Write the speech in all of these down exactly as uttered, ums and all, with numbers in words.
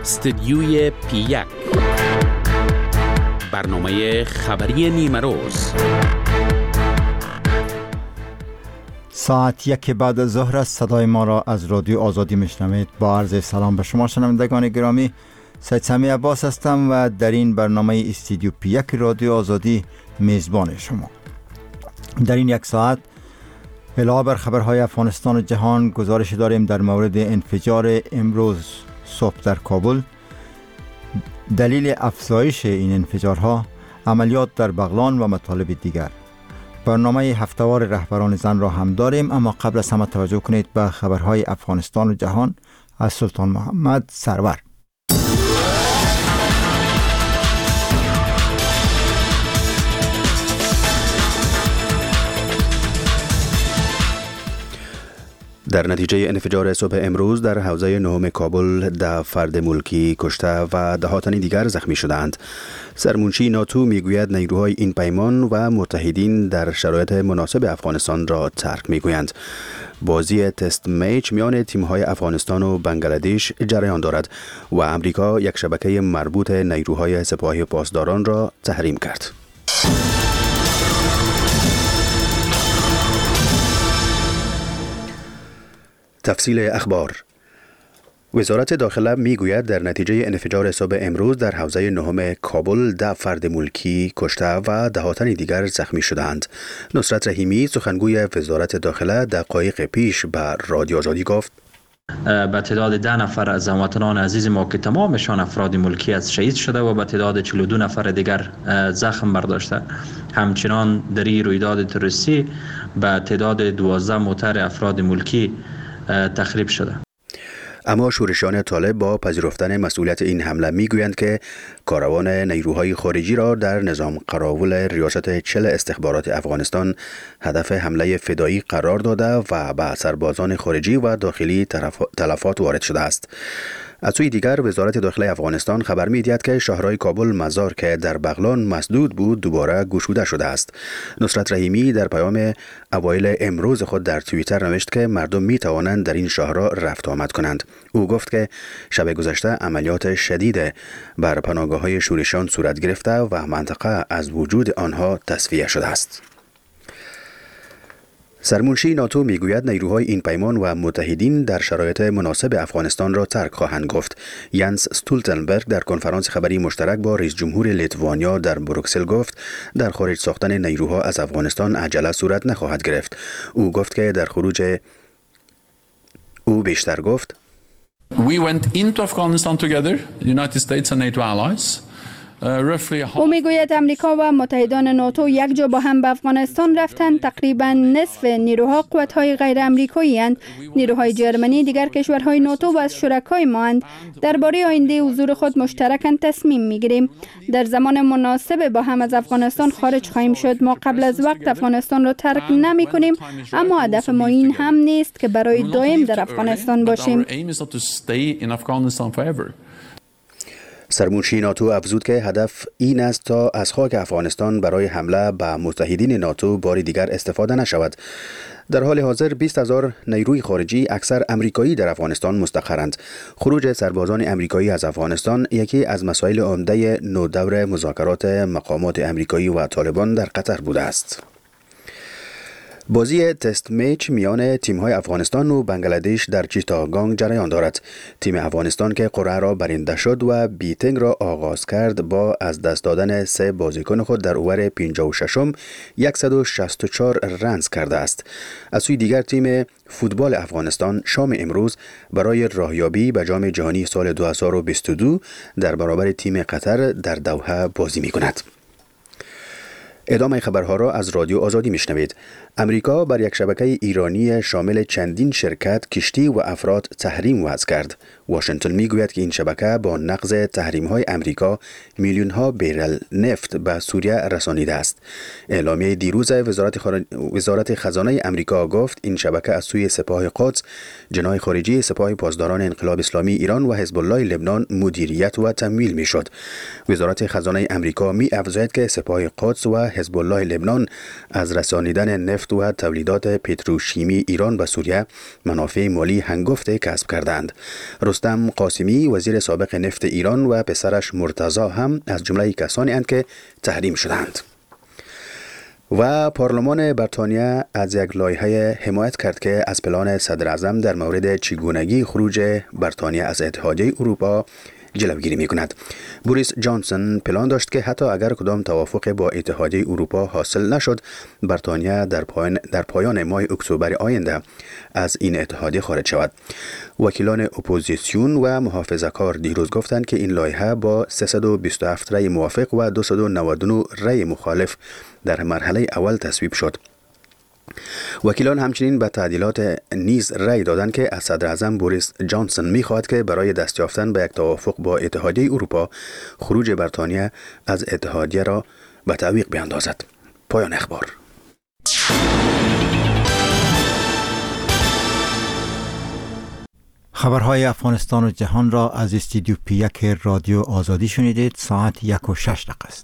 استدیوی پی یک، برنامه خبری نیمه روز. ساعت یک بعد از ظهر است. صدای ما را از رادیو آزادی میشنوید. با عرض سلام به شما شنوندگان گرامی، سید سمی عباس هستم و در این برنامه استدیو پی یک رادیو آزادی میزبان شما. در این یک ساعت علاوه بر خبرهای افغانستان و جهان گزارش داریم در مورد انفجار امروز صبح در کابل، دلیل افزایش این انفجارها، عملیات در بغلان و مطالب دیگر. برنامه هفته‌وار رهبران زن را هم داریم، اما قبل از همه توجه کنید به خبرهای افغانستان و جهان از سلطان محمد سرور. در نتیجه انفجار صبح امروز در حوزه نهم کابل ده فرد ملکی کشته و ده تن دیگر زخمی شدند. سرمنشی ناتو میگوید نیروهای این پیمان و متحدین در شرایط مناسب افغانستان را ترک میگویند. بازی تست میچ میان تیم‌های افغانستان و بنگلادش جریان دارد و امریکا یک شبکه مربوط نیروهای سپاهی پاسداران را تحریم کرد. تفصیل اخبار. وزارت داخله میگوید در نتیجه انفجار صبح امروز در حوزه نهم کابل ده فرد ملکی کشته و ده تن دیگر زخمی شدند. نصرت رحیمی سخنگوی وزارت داخله دقایق پیش به رادیو آزادی گفت به تعداد ده نفر از هموطنان عزیز ما که تمامشان افراد ملکی از شهید شده و به تعداد چهل و دو نفر دیگر زخم برداشته. همچنان در این رویداد تروریستی به تعداد دوازده موتر افراد ملکی تخریب شده. اما شورشیان طالب با پذیرفتن مسئولیت این حمله میگویند که کاروان نیروهای خارجی را در نظام قراول ریاست چل استخبارات افغانستان هدف حمله فدایی قرار داده و به سربازان خارجی و داخلی تلفات وارد شده است. از سوی دیگر وزارت داخله افغانستان خبر می‌دهد که شهرهای کابل مزار که در بغلان مسدود بود دوباره گشوده شده است. نصرت رحیمی در پیام اوایل امروز خود در توییتر نوشت که مردم می توانند در این شهرها رفت آمد کنند. او گفت که شب گذشته عملیات شدید بر پناهگاه‌های شورشیان صورت گرفته و منطقه از وجود آنها تصفیه شده است. سرمنشی ناتو میگوید نیروهای این پیمان و متحدین در شرایط مناسب افغانستان را ترک خواهند گفت. ینس استولتنبرگ در کنفرانس خبری مشترک با رئیس جمهور لیتوانیا در بروکسل گفت در خارج ساختن نیروها از افغانستان عجله صورت نخواهد گرفت. او گفت که در خروج او بیشتر گفت We went into Afghanistan together, the United States and NATO allies. او میگوید امریکا و متحدان ناتو یک جا با هم به افغانستان رفتند. تقریبا نصف نیروها قوت‌های غیر آمریکایی اند. نیروهای جرمنی دیگر کشورهای ناتو و از شرکای ما اند. درباره آینده حضور خود مشترکاً تصمیم میگیریم. در زمان مناسب با هم از افغانستان خارج خواهیم شد. ما قبل از وقت افغانستان را ترک نمی کنیم، اما هدف ما این هم نیست که برای دائم در افغانستان باشیم. سرمنشی ناتو افزود که هدف این است تا از خاک افغانستان برای حمله به متحدین ناتو بار دیگر استفاده نشود. در حال حاضر بیست هزار نیروی خارجی اکثر امریکایی در افغانستان مستقرند. خروج سربازان امریکایی از افغانستان یکی از مسائل عمده نودور مذاکرات مقامات امریکایی و طالبان در قطر بوده است. بازی تست میچ میان تیم‌های افغانستان و بنگلادش در چیتاگانگ جریان دارد. تیم افغانستان که قرعه را برنده شد و بیتنگ را آغاز کرد با از دست دادن سه بازیکن خود در اوور پنجاه و شش صد و شصت و چهار رنز کرده است. از سوی دیگر تیم فوتبال افغانستان شام امروز برای راهیابی به جام جهانی سال دو هزار و بیست و دو در برابر تیم قطر در دوحه بازی می‌کند. ادامه خبرها را از رادیو آزادی میشنوید. امریکا بر یک شبکه ایرانی شامل چندین شرکت، کشتی و افراد تحریم وضع کرد. واشنگتن میگوید که این شبکه با نقض تحریم‌های امریکا میلیون ها بیرل نفت به سوریه رسانیده است. اعلامیه دیروز وزارت, خار... وزارت خزانه امریکا گفت این شبکه از سوی سپاه قدس، جناح خارجی سپاه پاسداران انقلاب اسلامی ایران و حزب الله لبنان مدیریت و تمویل میشد. وزارت خزانه امریکا می افزاید که سپاه قدس و حزب الله لبنان از رسانیدن نفت نفت و تولیدات پتروشیمی ایران به سوریه منافع مالی هنگفت کسب کردند. رستم قاسمی وزیر سابق نفت ایران و پسرش مرتضی هم از جمله کسانی اند که تحریم شدند. و پارلمان بریتانیا از یک لایحه حمایت کرد که از پلان صدر اعظم در مورد چگونگی خروج بریتانیا از اتحادیه اروپا جلوگیری می کند. بوریس جانسون پلان داشت که حتی اگر کدام توافق با اتحادیه اروپا حاصل نشد، بریتانیا در پایان در پایان ماه اکتبر آینده از این اتحادیه خارج شود. وکیلان اپوزیسیون و محافظه‌کار دیروز گفتند که این لایحه با سیصد و بیست و هفت رأی موافق و دویست و نود و نه رأی مخالف در مرحله اول تصویب شد. وکیلان همچنین به تعدیلات نیز رأی دادند که از صدر اعظم بوریس جانسون می‌خواهد که برای دست یافتن به یک توافق با اتحادیه اروپا خروج بریتانیا از اتحادیه را به تعویق بیاندازد. پایان اخبار. خبرهای افغانستان و جهان را از استودیو پی یک رادیو آزادی شنیدید. ساعت یک و شش دقیقه است.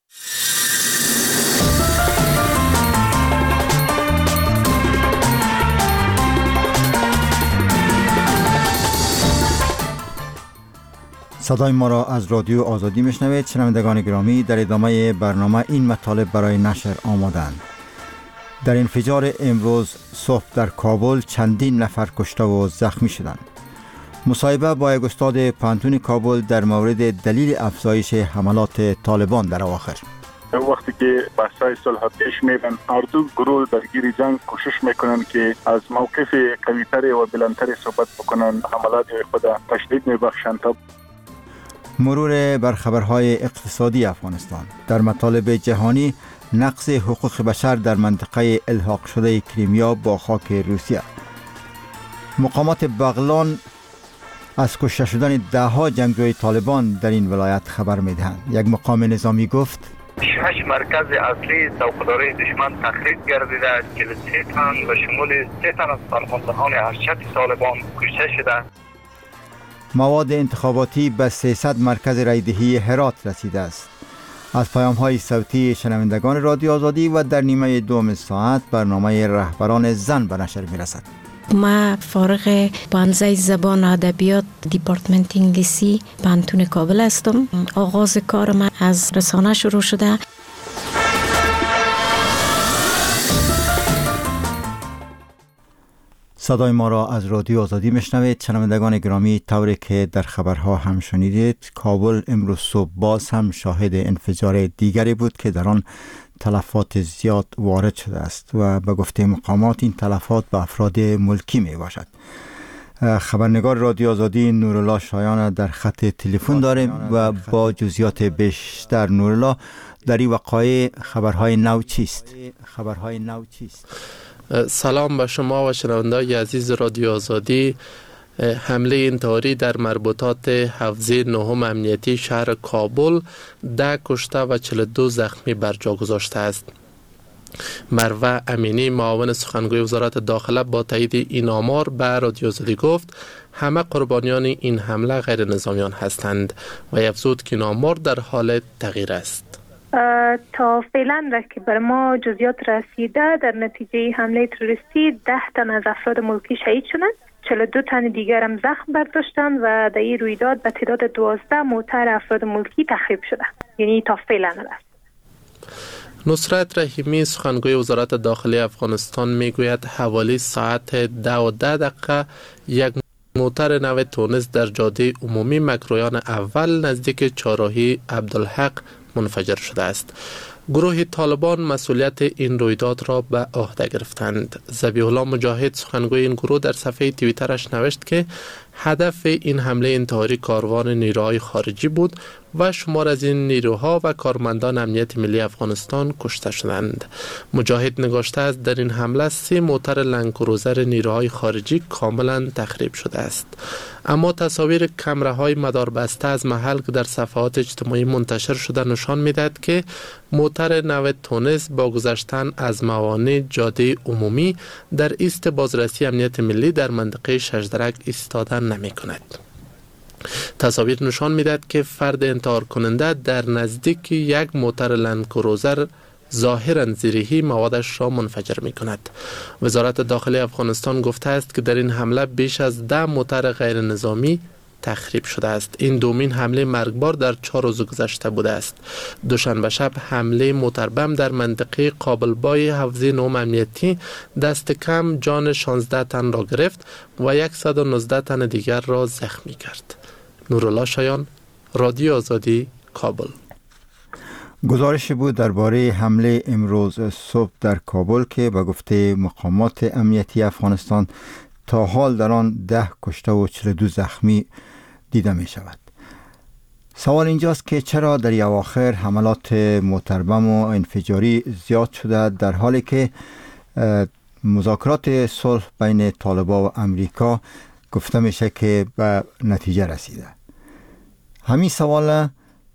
صدای ما را از رادیو آزادی میشنوید. شنوندگان گرامی، در ادامه برنامه این مطالب برای نشر آمادند. در انفجار امروز صبح در کابل چندین نفر کشته و زخمی شدند. مصاحبه با یک استاد پانتون کابل در مورد دلیل افزایش حملات طالبان در اواخر. وقتی که بحث‌های صلح پیش میرن، هر دو گروه درگیر جنگ کوشش میکنن که از موقف قوی‌تر و بلندتر صحبت بکنن، حملات خود تشدید میبخشند. مرور بر خبرهای اقتصادی افغانستان. در مطالب جهانی، نقض حقوق بشر در منطقه الحاق شده کریمیا با خاک روسیه. مقامات بغلان از کشته شدن ده ها جنگجوی طالبان در این ولایت خبر میدهند. یک مقام نظامی گفت شش مرکز اصلی توقعداری دشمن تخریب گردیده، چهل و سه تن و شمول سه تن از فرماندهان ارشد طالبان کشته شده. مواد انتخاباتی به سیصد مرکز رایدهی هرات رسیده است. از پیام های صوتی شنوندگان رادیو آزادی و در نیمه دوم ساعت برنامه رهبران زن به نشر می رسد. ما فارغ پانزده زبان ادبیات دیپارتمنت انگلیسی پانتون کابل هستم. آغاز کار من از رسانه شروع شده. صدای ما را از رادیو آزادی میشنوید. شنوندگان گرامی، طوری که در خبرها هم شنیدید، کابل امروز صبح باز هم شاهد انفجار دیگری بود که در آن تلفات زیاد وارد شده است و به گفته مقامات این تلفات به افراد ملکی می باشد. خبرنگار رادیو آزادی نورالله شایان در خط تلفن داریم و با جزئیات بیشتر. نورالله، در این وقایع خبرهای نو چیست؟ خبرهای نو چیست؟ سلام به شما و شنوندگان عزیز رادیو آزادی. حمله انتحاری در مربوطات حوزه نهم امنیتی شهر کابل ده کشته و چهل و دو زخمی بر جا گذاشته است. مروه امینی، معاون سخنگوی وزارت داخله، با تایید این آمار به رادیو آزادی گفت همه قربانیان این حمله غیر نظامیان هستند و افزود که این آمار در حال تغییر است. تا فعلا را که بر ما جزئیات رسیده، در نتیجه حمله تروریستی ده تن از افراد ملکی شهید شدند، چهل و دو تن دیگر هم زخم برداشتند و در این رویداد به تعداد دوازده موتر افراد ملکی تخریب شده. یعنی تا فعلا است. نصرت رحیمی، سخنگوی وزارت داخلی افغانستان، میگوید حوالی ساعت ده و ده دقیقه یک موتر نو تونس در جاده عمومی مکرویان اول نزدیک چهارراهی عبدالحق منفجر شده است. گروه طالبان مسئولیت این رویداد را به عهده گرفتند. ذبیح الله مجاهد، سخنگوی این گروه، در صفحه توییترش نوشت که هدف این حمله انتحاری کاروان نیروهای خارجی بود و شمار از این نیروها و کارمندان امنیت ملی افغانستان کشته شدند. مجاهد نگاشته است در این حمله سه موتر لندکروزر نیروهای خارجی کاملا تخریب شده است. اما تصاویر کامراهای مداربسته از محل که در صفحات اجتماعی منتشر شده نشان میدهد که موتر نو تونس با گذشتن از موانع جاده عمومی در ایست بازرسی امنیت ملی در منطقه ششدرک ایستادن نمی کند. تصاویر نشان میدهد که فرد انتحار کننده در نزدیک یک موتر لندکروزر ظاهراً زیرهی موادش را منفجر می کند. وزارت داخلی افغانستان گفته است که در این حمله بیش از ده موتر غیر نظامی تخریب شده است. این دومین حمله مرگبار در چهار روز گذشته بوده است. دوشنبه شب حمله موتربم در منطقه قابلبای حوزه نهم امنیتی دست کم جان شانزده تن را گرفت و صد و نوزده تن دیگر را زخمی کرد. نورالله شایان، رادیو آزادی، کابل. گزارش بود درباره حمله امروز صبح در کابل که به گفته مقامات امنیتی افغانستان تا حال در آن ده کشته و چهل و دو زخمی دیده می شود. سوال اینجاست که چرا در اواخر حملات موتربم و انفجاری زیاد شده در حالی که مذاکرات صلح بین طالبان و امریکا گفته میشه که به نتیجه رسیده. همین سوال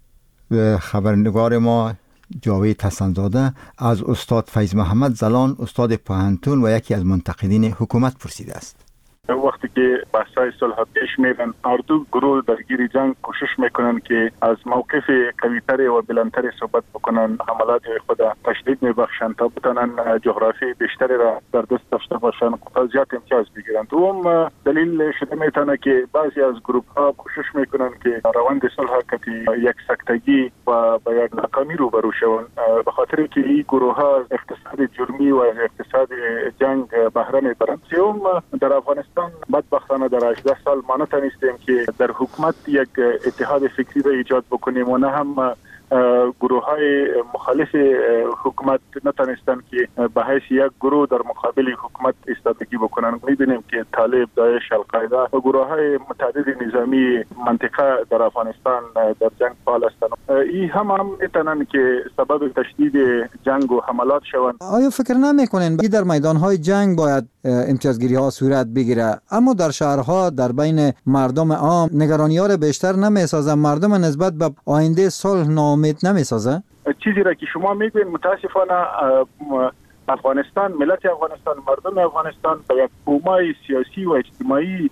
خبرنگار ما جاوید حسن‌زاده از استاد فیض محمد زلان، استاد پوهنتون و یکی از منتقدین حکومت پرسیده است. وقتی که بحث‌های صلح پیش میرن، هر دو گروه درگیر جنگ کوشش میکنن که از موقف قوی‌تر و بلندتر صحبت بکنن، حملات خود تشدید میبخشن تا بتونن جغرافی بیشتری را در دست داشته باشن، زیاد امتیاز بگیرن. دوم دلیل شده میتونه که بعضی از گروه ها کوشش میکنن که روند صلح که یک سکتگی و با یک ناکامی روبرو شون، به خاطر که این گروه ها اقتصاد جرمی و اقتصاد جنگ بهره میبرن. سوم در افغانستان بدبختانه در هجده سال ما نتونستیم که در حکومت یک اتحاد فکری را ایجاد بکنیم و نه هم گروه های مخالف حکومت نتونستن که به حیث یک گروه در مقابل حکومت ایستادگی بکنن. میبینیم که طالب، داعش، القاعده و گروه های متعدد نظامی منطقه در افغانستان در جنگ فعال هستند. این هم هم میتونن که سبب تشدید جنگ و حملات شوند. آیا فکر نمیکنین در میدان های جنگ باید امتیازگیری ها صورت بگیره، اما در شهرها در بین مردم عام نگرانی ها بیشتر نمیسازه؟ مردم نسبت به آینده صلح ناامید نمیسازه؟ چیزی را که شما میگوین متاسفانه افغانستان، ملت افغانستان، مردم افغانستان به یک بومای سیاسی و اجتماعی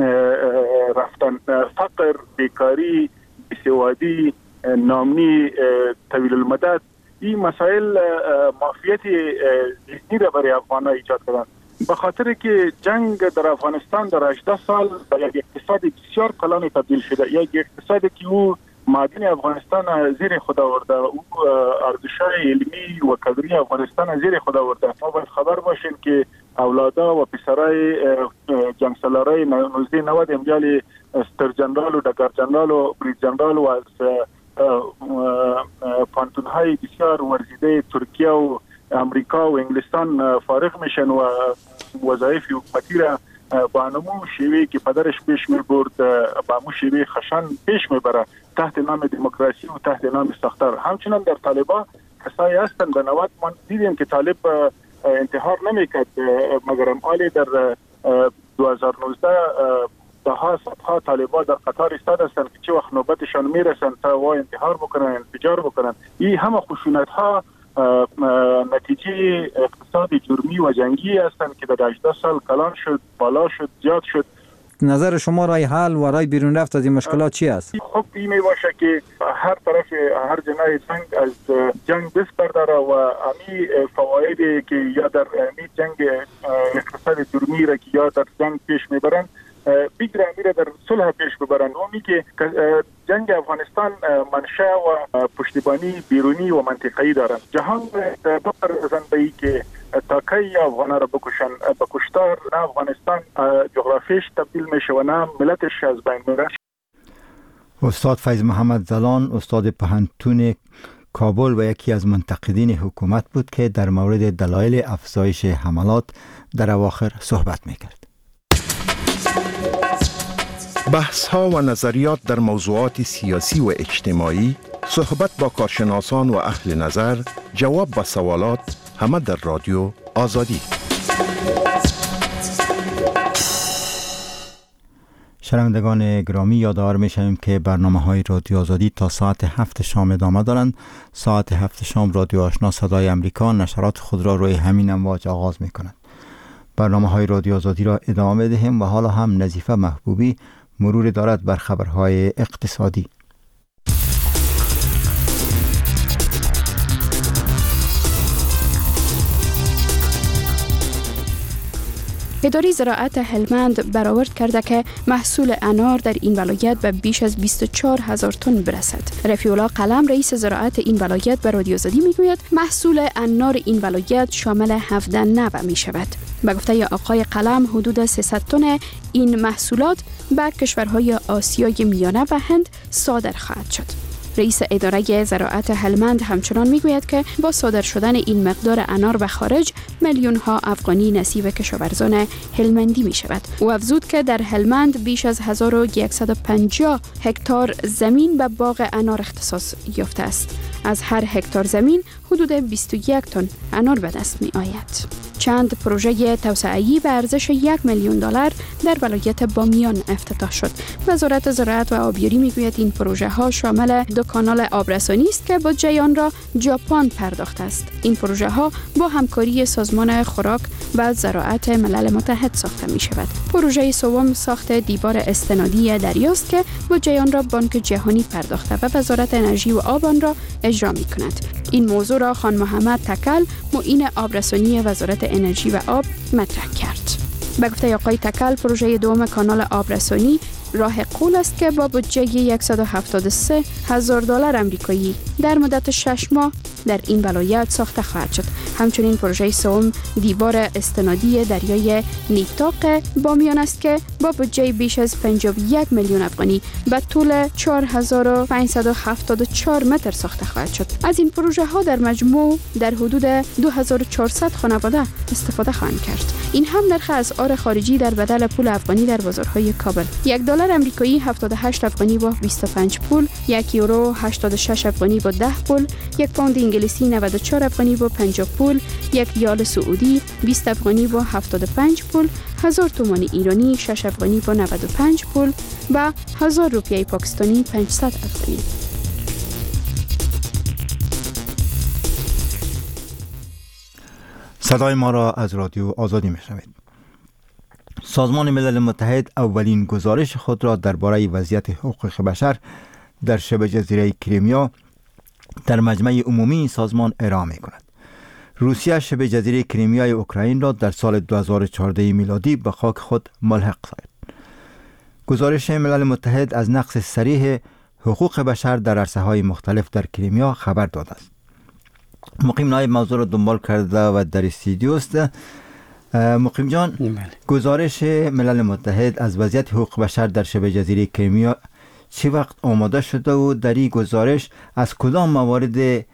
رفتن. فقر، بیکاری، بیسوادی، ناامنی طویل المدت، این مسائل معافیت ذهنی را برای افغانان ایجاد کردن. به خاطر که جنگ در افغانستان در هجده سال به یک اقتصاد بسیار کلان تبدیل شده، یک اقتصادی که او معدن افغانستان زیر خود آورده، او ارزش‌های علمی و کادری افغانستان زیر خود آورده. ما باید خبر باشیم که اولادا و پسرای جنگسالارای نوزده نود امجال ستر جنرال و دگر جنرال و برید جنرال و از پانتون‌های بسیار ورزیده ترکیه و امریکا و انگلستان فارغ میشن و وظایف حکومتی را با نمو شیوهی که پدرش پیش میبرد با مو شیوه خشن پیش میبره تحت نام دموکراسی و تحت نام ساختار. همچنان در طالبان کسایی هستن به نوبت ما دیدیم که طالب انتحار نمیکرد، مگر امالی در دو هزار و نوزده ده صدها طالبان در قطار ایستاد هستند که چه وقت نوبتشان میرسن تا و انتحار بکنن، انفجار بکنن. این همه خشونت ها نتیجه اقتصاد جرمی و جنگی هستند که در هجده سال کلان شد، بالا شد، زیاد شد. نظر شما رای حل و رای بیرون رفت از این مشکلات چی است؟ خب این می باشه که هر طرف هر جناح جنگ از جنگ دست برداره و امی فوایدی که یا در امی جنگ اقتصاد جرمی را که یا در جنگ پیش میبرن بگیره میره در صلح پیش ببرن. امی که جنگ افغانستان منشأ و پشتیبانی بیرونی و منطقه‌ای دارن. جهان بپردازن به ای که تاکی افغانا را بکشن، به کشتار نه افغانستان جغرافیش تبدیل میشه و نه ملتش از بین میره. استاد فیض محمد زلان، استاد پوهنتون کابل و یکی از منتقدین حکومت بود که در مورد دلایل افزایش حملات در اواخر صحبت میکرد. بحث ها و نظریات در موضوعات سیاسی و اجتماعی، صحبت با کارشناسان و اهل نظر، جواب به سوالات، همه در رادیو آزادی. شنوندگان گرامی، یادآور می‌شویم که برنامه‌های رادیو آزادی تا ساعت هفت شام ادامه دارند. ساعت هفت شام رادیو آشنا صدای امریکا نشرات خود را روی همین امواج آغاز می‌کند. برنامه‌های رادیو آزادی را ادامه دهیم و حالا هم نظیفه محبوبی مرور دارد بر خبرهای اقتصادی. اداره زراعت هلمند برآورد کرده که محصول انار در این ولایت به بیش از بیست و چهار هزار تن برسد. رفیع الله قلم رئیس زراعت این ولایت به رادیو آزادی میگوید محصول انار این ولایت شامل هفده نوع می شود. به گفته آقای قلم حدود سیصد تن این محصولات به کشورهای آسیای میانه و هند صادر خواهد شد. رئیس اداره زراعت هلمند همچنان میگوید که با صادر شدن این مقدار انار به خارج میلیون ها افغانی نصیب کشاورزان هلمندی می شود. او افزود که در هلمند بیش از هزار و صد و پنجاه هکتار زمین به باغ انار اختصاص یافته است. از هر هکتار زمین حدود بیست و یک تن انار به دست می آید. چند پروژه توسعه‌ای به ارزش یک میلیون دلار در ولایت بامیان افتتاح شد. وزارت زراعت و آبیاری میگوید این پروژه ها شامل دو کانال آبرسانی است که بودجه آن را ژاپن پرداخته است. این پروژه ها با همکاری سازمان خوراک و زراعت ملل متحد ساخته می شود. پروژه سوم ساخت دیوار استنادی دریاست که بودجه آن را بانک جهانی پرداخته و وزارت انرژی و آب آن را اجرا می کند. این موضوع را خان محمد تکل معین آبرسانی وزارت انرژی و آب مطرح کرد. به گفته آقای تکل پروژه دوم کانال آبرسانی راه قول است که با بودجه صد و هفتاد و سه هزار دلار آمریکایی در مدت شش ماه در این ولایت ساخته خواهد شد. همچنین پروژه سوم دیوار استنادی دریای نیتاق بامیان است که با بودجه بیش از پنجاه و یک میلیون افغانی به طول چهار هزار و پانصد و هفتاد و چهار متر ساخته خواهد شد. از این پروژه ها در مجموع در حدود دو هزار و چهارصد خانواده استفاده خواهند کرد. این هم نرخ اسعار خارجی در بدل پول افغانی در بازارهای کابل. یک دلار آمریکایی هفتاد و هشت افغانی با بیست و پنج پول، یک یورو هشتاد و شش افغانی با ده پول، یک پوند انگلیسی نود و چهار افغانی با پنجاه پول، یک ریال سعودی بیست افغانی با هفتاد و پنج پول، هزار تومان ایرانی شش افغانی با نود و پنج پول و هزار روپیه پاکستانی پانصد افغانی. صدای ما را از رادیو آزادی میشنوید. سازمان ملل متحد اولین گزارش خود را درباره وضعیت حقوق بشر در شبه جزیره کریمیا در مجمع عمومی این سازمان ارائه می کند. روسیه شبه جزیره کریمیای اوکراین را در سال دو هزار و چهارده میلادی به خاک خود ملحق ساخت. گزارش ملل متحد از نقض صریح حقوق بشر در عرصه‌های مختلف در کریمیا خبر داده است. مقیم نایب موضوع را دنبال کرده و در استودیو است. مقیم جان، گزارش ملل متحد از وضعیت حقوق بشر در شبه جزیره کریمیا چه وقت آماده شده و در این گزارش از کدام موارد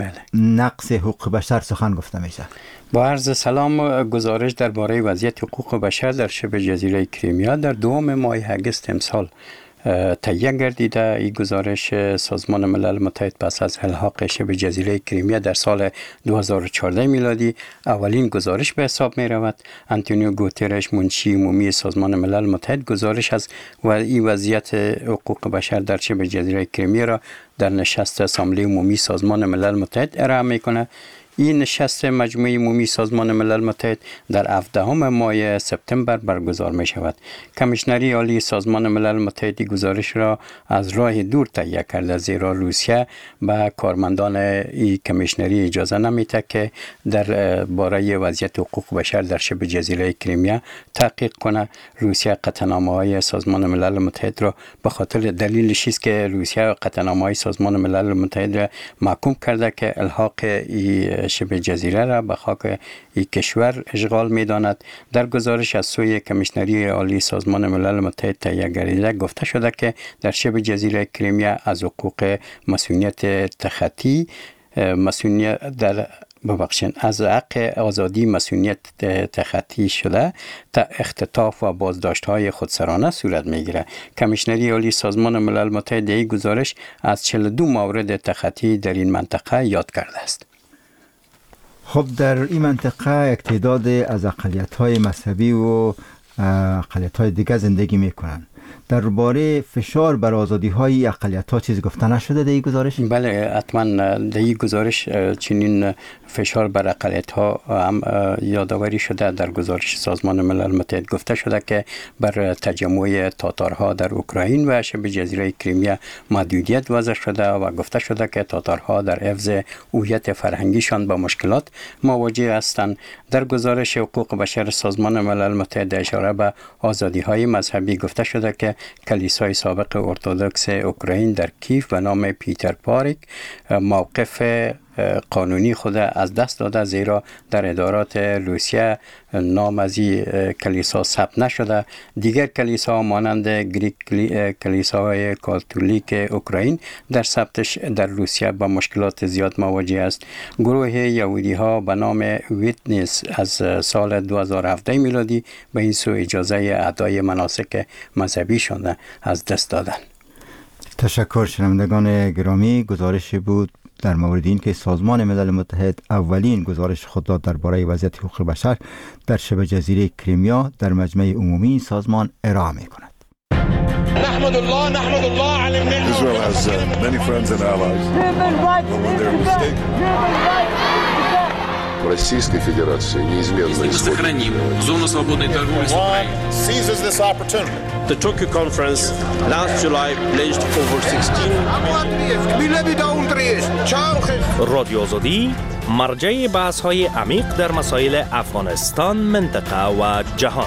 نقض حقوق بشر سخن گفته میشه؟ با عرض سلام، گزارش درباره وضعیت حقوق بشر در شبه جزیره کریمیا در دوم ماه اگست امسال تهیه گردیده. این گزارش سازمان ملل متحد پس از الحاق شبه جزیره کریمیا در سال دو هزار و چهارده میلادی اولین گزارش به حساب می رود. آنتونیو گوترش، منشی عمومی سازمان ملل متحد، گزارش از این وضعیت حقوق بشر در شبه جزیره کریمیا را در نشست اسامبله عمومی سازمان ملل متحد ارائه می کند. این نشست مجمع عمومی سازمان ملل متحد در هفدهم ماه سپتامبر برگزار می شود. کمیشنری عالی سازمان ملل متحد گزارش را از راه دور تهیه کرده، زیرا روسیه به کارمندان این کمیشنری اجازه نمیده که در باره وضعیت حقوق بشر در شبه جزیره کریمیا تحقیق کنه. روسیه قطعنامه های سازمان ملل متحد را به خاطر دلیلش است که روسیه قطعنامه های سازمان ملل متحد را محکوم کرده که الحاق ای شبه جزیره را به خاک این کشور اشغال می داند. در گزارش از سوی کمیشنری عالی سازمان ملل متحد تهیه گردیده گفته شده که در شبه جزیره کریمیا از حقوق مسئولیت تخطی مسئولیت در ببخشین از حق آزادی مسئولیت تخطی شده تا اختطاف و بازداشت های خودسرانه صورت میگیره. کمیشنری عالی سازمان ملل متحد این گزارش از چهل و دو مورد تخطی در این منطقه یاد کرده است. خب در این منطقه یک تعداد از اقلیت‌های مذهبی و اقلیت‌های دیگر زندگی می‌کنند. درباره فشار بر آزادی‌های اقلیت‌ها چیزی گفته نشده در این گزارش؟ بله حتما در این گزارش چنین فشار بر اقلیت‌ها هم یادآوری شده. در گزارش سازمان ملل متحد گفته شده که بر تجمع تاتارها در اوکراین و شبه جزیره کریمیا محدودیت وضع شده و گفته شده که تاتارها در حفظ هویت فرهنگیشان با مشکلات مواجه هستند. در گزارش حقوق بشر سازمان ملل متحد اشاره به آزادی‌های مذهبی گفته شده که کلیسای سابق ارتدوکس اوکراین در کیف به نام پیتر پاریک موقف قانونی خود از دست داده، زیرا در ادارات روسیه نام از این کلیسا ثبت نشده. دیگر کلیسا مانند گریک کلیساهای کاتولیک اوکراین در ثبتش در روسیه با مشکلات زیاد مواجه است. گروه یهودی ها به نام ویتنس از سال دو هزار و هفده میلادی به این سو اجازه ادای مناسک مذهبی شده از دست دادن. تشکر شنوندگان گرامی. گزارش بود در مورد این که سازمان ملل متحد اولین گزارش خود را درباره وضعیت حقوق بشر در شبه جزیره کریمیا در مجمع عمومی این سازمان ارائه می‌کند. نحمد الله نحمد الله على النعمة. Israel has uh, many friends and allies. But when they're mistaken. Российской Федерации неизменно сохраним зону свободной торговли с Украиной. Seizes this opportunity. The Tokyo conference last July pledged over sixteen رادیو آزادی مرجع بحث‌های عمیق در مسائل افغانستان، منطقه و جهان.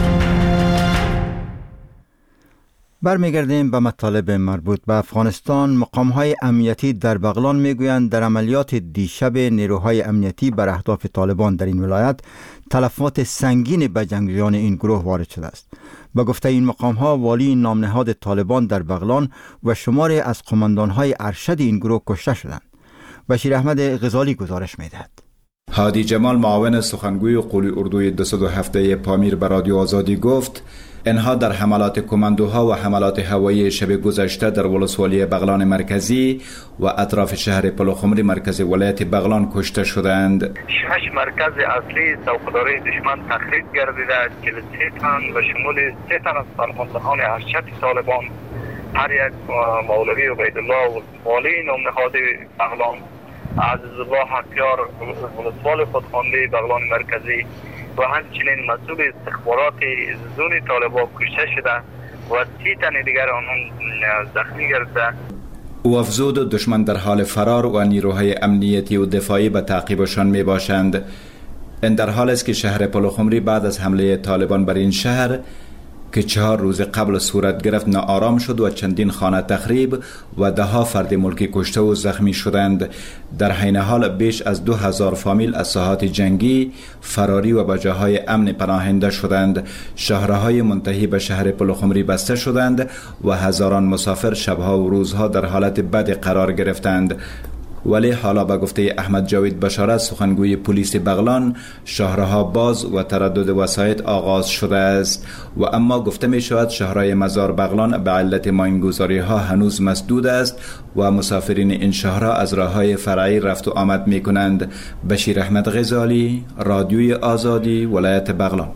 برمیگردیم به مطالب مربوط به افغانستان. مقام‌های امنیتی در بغلان میگویند در عملیات دیشب نیروهای امنیتی بر اهداف طالبان در این ولایت تلفات سنگین به جنگجویان این گروه وارد شده است. به گفته این مقام‌ها والی نامنهاد طالبان در بغلان و شماری از قماندان‌های ارشد این گروه کشته شدند. بشیر احمد غزالی گزارش می‌دهد. هادی جمال معاون سخنگوی قولی اردوی دویست و هفت پامیر به رادیو آزادی گفت اینها در حملات کماندوها و حملات هوایی شب گذشته در ولسوالی بغلان مرکزی و اطراف شهر پلوخمری مرکز ولایت بغلان کشته شدند. شش مرکز اصلی سوقداری دشمن تخریب گردیده که سه تن و شمول سه تن از فرماندهان ارشد طالبان، هر یک مولوی عبیدالله و والی نامنهاد بغلان عزیزالله حقیار ولسوال خودخوانده بغلان مرکزی و همچنین مسئول استخبارات زون طالبان کشته شده و سی تن دیگر آنان زخمی گرفته. او افزود دشمن در حال فرار و نیروهای امنیتی و دفاعی به تعقیبشان می باشند. این در حال است که شهر پلوخمری بعد از حمله طالبان بر این شهر که چهار روز قبل صورت گرفت ناآرام شد و چندین خانه تخریب و ده ها فرد ملکی کشته و زخمی شدند. در حین حال بیش از دو هزار فامیل از ساحات جنگی فراری و به جاهای امن پناهنده شدند. شهرهای منتهی به شهر پلوخمری بسته شدند و هزاران مسافر شبها و روزها در حالت بد قرار گرفتند. ولی حالا به گفته احمد جاوید بشارت سخنگوی پلیس بغلان شهرها باز و تردد وسایط آغاز شده است و اما گفته می شود شهرهای مزار بغلان به علت ماینگذاری ها هنوز مسدود است و مسافرین این شهرها از راههای فرعی رفت و آمد می کنند. بشیر احمد غزالی، رادیوی آزادی، ولایت بغلان.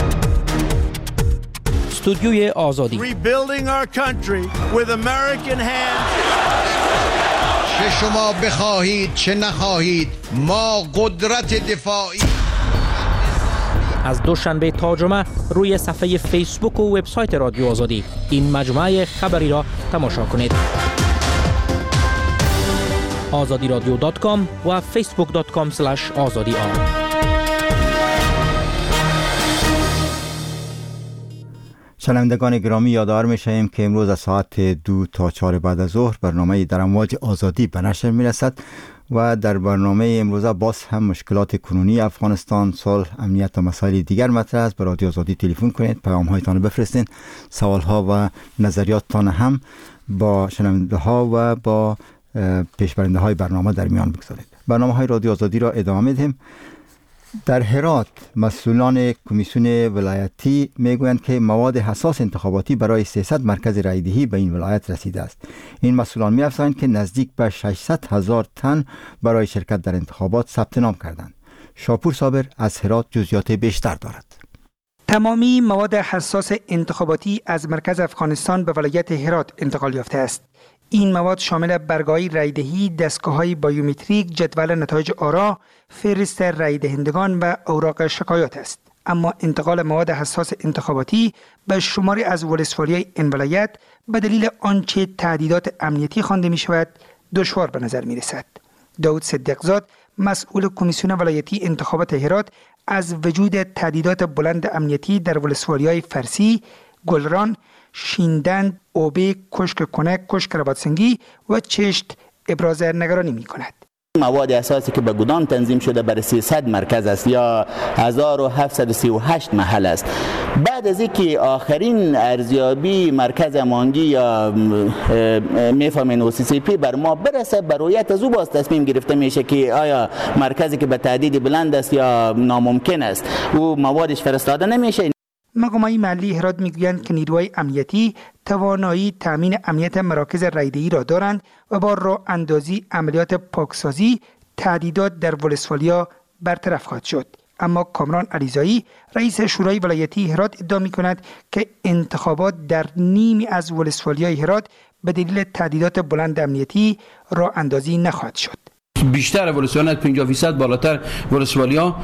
استودیوی آزادی. Rebuilding our country with American hands. چه شما بخواهید چه نخواهید ما قدرت دفاعی. از دوشنبه تا جمعه روی صفحه فیسبوک و وبسایت رادیو آزادی این مجموعه خبری را تماشا کنید. آزادی رادیو دات کام و فیسبوک دات کام اسلش آزادی آر. شنوندگان گرامی یادآور می‌شویم که امروز از ساعت دو تا چهار بعد از ظهر برنامه در امواج آزادی به نشر می‌رسد و در برنامه امروز باز هم مشکلات کنونی افغانستان، صلح، امنیت و مسائل دیگر مطرح است. به رادیو آزادی تلفن کنید، پیام‌هایتان بفرستین، سوال‌ها و نظریاتتان هم با شنونده‌ها و با پیشبرنده‌های برنامه در میان بگذارید. برنامه‌های رادیو آزادی را ادامه می‌دهیم. در هرات مسئولان کمیسیون ولایتی میگویند که مواد حساس انتخاباتی برای سیصد مرکز رایدهی به این ولایت رسیده است. این مسئولان می‌افزایند که نزدیک به ششصد هزار تن برای شرکت در انتخابات ثبت نام کردند. شاپور صابر از هرات جزئیات بیشتر دارد. تمامی مواد حساس انتخاباتی از مرکز افغانستان به ولایت هرات انتقال یافته است. این مواد شامل برگاهی رایدهی، دستگاه‌های بایومتریک، جدول نتایج آرا، فهرست رای دهندگان و اوراق شکایات است. اما انتقال مواد حساس انتخاباتی به شماری از ولسوالی‌های این ولایت به دلیل آنچه تعدیدات امنیتی خوانده می شود دشوار به نظر می رسد. داود صدیقزاد، مسئول کمیسیون ولایتی انتخابات هرات، از وجود تعدیدات بلند امنیتی در ولسوالی‌های فرسی، گلران، شیندند، اوبه، کشک کنک، کشک رباطسنگی و چشت ابراز نگرانی می کند. مواد اساسی که به گودام تنظیم شده برای سیصد مرکز است یا هزار و هفتصد و سی و هشت محل است. بعد از اینکه آخرین ارزیابی مرکز امانگی یا میفهمین او سی سی پی بر ما برسه، برایت از او باز تصمیم گرفته میشه که آیا مرکزی که به تعدید بلند است یا ناممکن است او موادش فرستاده نمیشه. مقامات محلی هرات میگویند که نیروهای امنیتی توانایی تامین امنیت مراکز رایدهی را دارند و با راه اندازی عملیات پاکسازی تعدیدات در ولسوالیا برطرف خواهد شد. اما کامران علیزایی، رئیس شورای ولایتی هرات، ادعا می‌کند که انتخابات در نیمی از ولسوالیای هرات به دلیل تعدیدات بلند امنیتی راه اندازی نخواهد شد. بیشتر ولسوالیات پنجاه درصد بالاتر ولسوالیا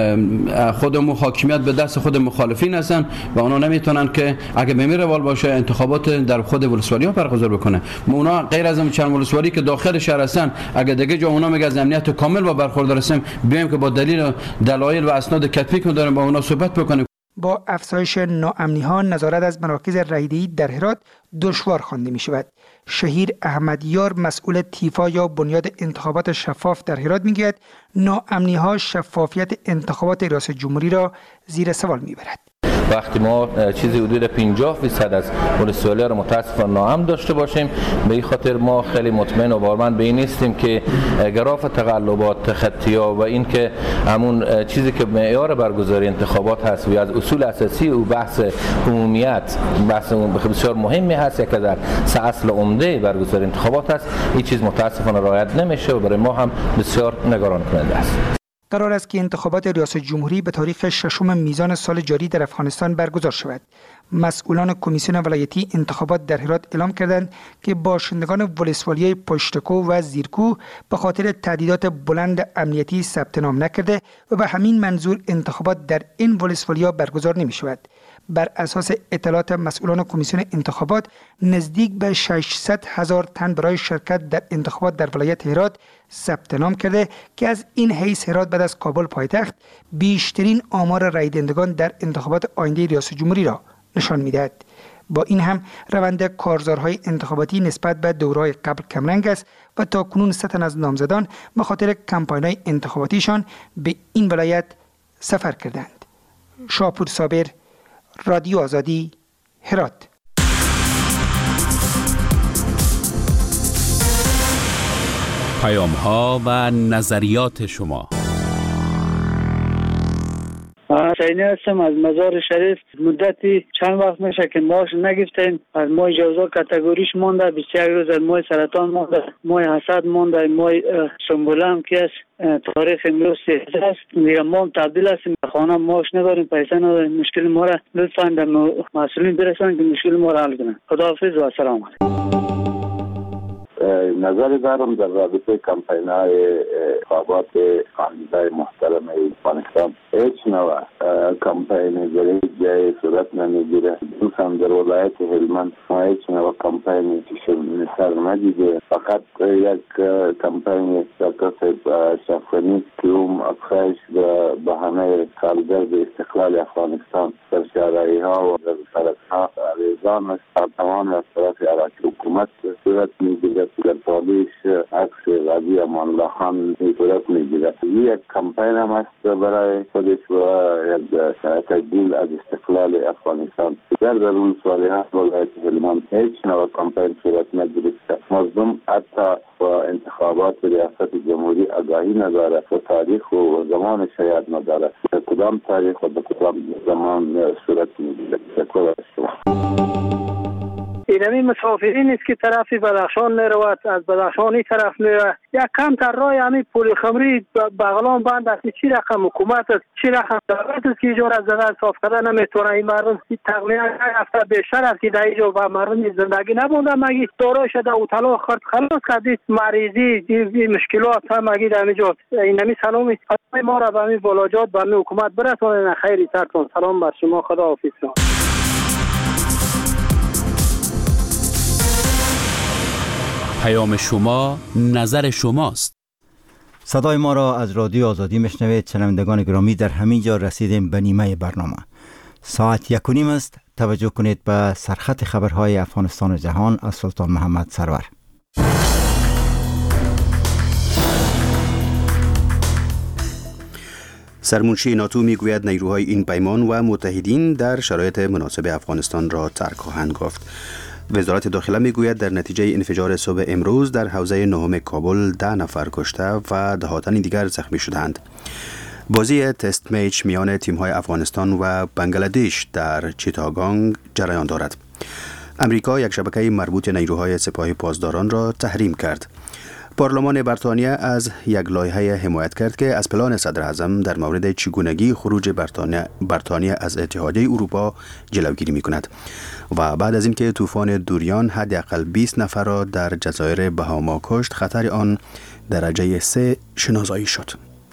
خود حاکمیت به دست خود مخالفین هستند و اونا نمیتونن که اگه به این روال باشه انتخابات در خود ولسوالیا برگزار بکنه. اونا غیر از چند ولسوالی که داخل شهر هستن، اگه دیگه جا اونا میگه از امنیت کامل با برخوردار هستیم، بیایم که با دلیل دلایل و اسناد کتبی که داریم با اونا صحبت بکنیم. با افزایش ناامنی ها نظارت از مراکز رایدهی در هرات دشوار خوانده می شود. شهیر احمدیار، مسئول تیفا یا بنیاد انتخابات شفاف در هرات میگوید ناامنی ها شفافیت انتخابات ریاست جمهوری را زیر سوال میبرد. وقتی ما چیزی حدود پنجاه درصد از ولسوالی‌ها را متاسفانه ناامن داشته باشیم، به این خاطر ما خیلی مطمئن و باورمند به این نیستیم که گراف تقلبات خطی‌ها و این که همون چیزی که معیار برگزاری انتخابات هست و از اصول اساسی و بحث عمومیت بحث بسیار مهمی هست، یک از سه اصل عمده برگزاری انتخابات هست، این چیز متاسفانه رعایت نمیشه و برای ما هم بسیار نگران کننده است. قرار است که انتخابات ریاست جمهوری به تاریخ ششم میزان سال جاری در افغانستان برگزار شود. مسئولان کمیسیون ولایتی انتخابات در هرات اعلام کردند که باشندگان ولسوالیای پشتکو و زیرکو به خاطر تعدیدات بلند امنیتی ثبت نام نکرده و به همین منظور انتخابات در این ولسوالیا برگزار نمی شود. بر اساس اطلاعات مسئولان کمیسیون انتخابات، نزدیک به ششصد هزار تن برای شرکت در انتخابات در ولایت هرات ثبت نام کرده که از این حیث هرات بعد از کابل پایتخت بیشترین آمار رای دهندگان در انتخابات آینده ریاست جمهوری را نشان می‌دهد. با این هم روند کارزارهای انتخاباتی نسبت به دوره‌های قبل کمرنگ است و تاکنون سه تن از نامزدان به خاطر کمپاین‌های انتخاباتیشان به این ولایت سفر کردند. شاپور صابر، رادیو آزادی، هرات. پیام ها و نظریات شما. حسینی هستم از مزار شریف. مدتی چند وقت میشه که ماش نگفتیم. از ماه جوزا کاتگوریش مونده، بیست و یک روز از ماه سرطان مونده، ماه حسد مونده، ماه سنبوله هم که است. تاریخ امروز سیزده است. دیگه ما هم تبدیل هستیم، خانه ماش نداریم، پیسه نداریم. مشکل ما را لطفاً به مسئولین برسانید که مشکل ما را حل کنند. خداحافظ و سلام علیکم. نظر دارم در رابطه کمپین‌های انتخابات خانواده محترم افغانستان هیچ نوع کمپین در هیچ جای صورت نمیگیره. دوستم در ولایت هلمند ما هیچ نوع کمپینی که مثال ندیده، فقط یک کمپین سرکار شفقانی که اون افخش به بهانه سالگرد استقلال افغانستان در شهرهای ها و در سرک ها ریزان است. تمام از طرف عراقی حکومت صورت میگیره. در پالیش عکس غازی امان الله خان صورت میگیره. یک کمپین هم است برای خودش و یک تجدید از استقلال افغانستان. در درون سوالیات ولایت هلمند هیچ نوع کمپین صورت نگرفته. مردم حتی با انتخابات ریاست جمهوری آگاهی نداره و تاریخ و زمان شاید نداره. در کدام تاریخ و در کدام زمان صورت میگیره. شکر از شما. اینمی مسافرین است که طرف بدخشان میرود، از بدخشانی طرف میرود. یک کم تر راه همین پل خمری بغلان بند است. چی رقم حکومت است، چی رقم دولت است که اینجا را زدن صاف کردن نمیتونه. این مردم تقریبا هفته بیشتر است که در اینجا و مردم زندگی نبوده. مگی دارای شده او طلاق خرد خلاص کردید مریضی دی مشکلات هم مگی در اینجا. اینمی سلامی ما را به همین بلاجات به همین حکومت برسونن. خیری سرتون سلام بر شما، خدا حافظ. پیام شما، نظر شماست. صدای ما را از رادیو آزادی میشنوید. شنوندگان گرامی، در همین جا رسیدیم به نیمه برنامه. ساعت یک و نیم است. توجه کنید به سرخط خبرهای افغانستان و جهان از سلطان محمد سرور. سرمنشی ناتو میگوید نیروهای این پیمان و متحدین در شرایط مناسب افغانستان را ترک خواهند گفت. وزارت داخله میگوید در نتیجه انفجار صبح امروز در حوزه نهم کابل ده نفر کشته و ده تن دیگر زخمی شدند. بازی تست میچ میان تیم‌های افغانستان و بنگلادش در چیتاگانگ جریان دارد. امریکا یک شبکه مربوط نیروهای سپاه پاسداران را تحریم کرد. پارلمان بریتانیا از یک لایحه حمایت کرد که از پلان صدر اعظم در مورد چگونگی خروج بریتانیا از اتحادیه اروپا جلوگیری می‌کند. و بعد از اینکه طوفان دوریان حداقل بیست نفر را در جزایر بهاما کشت، خطر آن درجه سه شناسایی شد.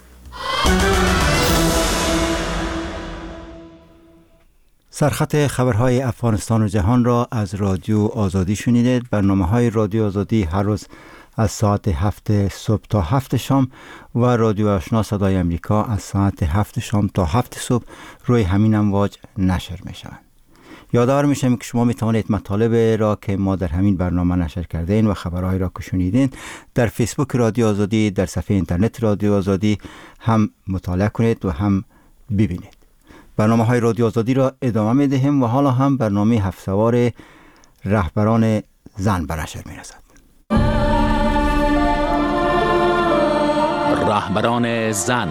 سرخط خبرهای افغانستان و جهان را از رادیو آزادی شنیدید. برنامه‌های رادیو آزادی هر روز از ساعت هفت صبح تا هفت شام و رادیو آشنا صدای امریکا از ساعت هفت شام تا هفت صبح روی همین امواج نشر می شوند. یادآور میشم که شما می توانید مطالب را که ما در همین برنامه نشر کرده ایم و خبرهای را که شنیدین در فیسبوک رادیو آزادی، در صفحه اینترنت رادیو آزادی هم مطالعه کنید و هم ببینید. برنامه های رادیو آزادی را ادامه می دهیم و حالا هم برنامه هفت سوار رهبران زن به نشر می رسد. رهبران زن.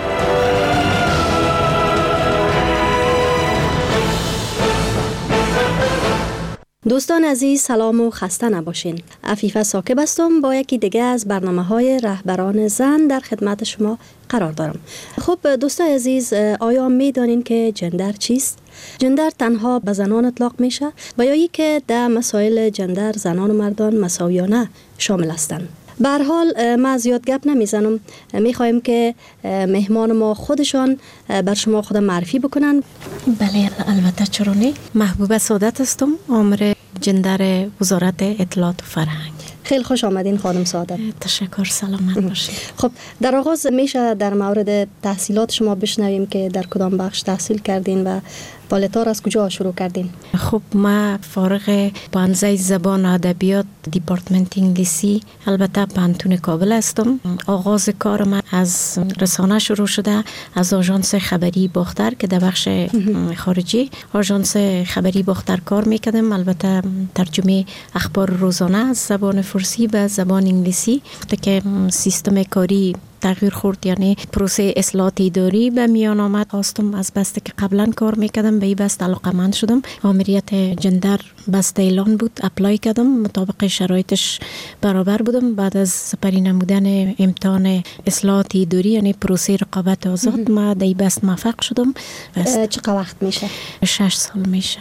دوستان عزیز، سلام و خسته نباشین. عفیفه ساکب هستم با یکی دیگه از برنامه های رهبران زن در خدمت شما قرار دارم. خب دوستان عزیز، آیا میدانین که جندر چیست؟ جندر تنها به زنان اطلاق میشه و یا ای که در مسائل جندر زنان و مردان مساویانه شامل هستند. به هر حال ما زیاد گپ نمیزنم، میخوایم که مهمان ما خودشان بر شما خود معرفی بکنن. بله البته چرا نه. محبوبه سعادت هستم، آمر جندر وزارت اطلاعات و فرهنگ. خیلی خوش آمدین خانم سعادت. تشکر، سلامت باشید. خب در آغاز میشه در مورد تحصیلات شما بشنویم که در کدام بخش تحصیل کردین و بالاتر از کجا شروع کردین؟ خب ما فارغ پانزده زبان ادبیات دیپارتمنت انگلیسی البته پانتون کابل هستم. آغاز کار من از رسانه شروع شده، از آژانس خبری باختر که در بخش خارجی آژانس خبری باختر کار میکردم. البته ترجمه اخبار روزانه از زبان فارسی به زبان انگلیسی که سیستم کاری تغییر خورد، یعنی پروسه اصلاحات اداری به میان آمد. خواستم از بسته که قبلا کار میکردم به این بست علاقمند شدم. آمریت جندر بسته اعلان بود، اپلای کردم، مطابق شرایطش برابر بودم. بعد از سپری نمودن امتحان اصلاحات اداری یعنی پروسه رقابت آزاد ما در این بست موفق شدم. چقدر وقت میشه؟ شش سال میشه.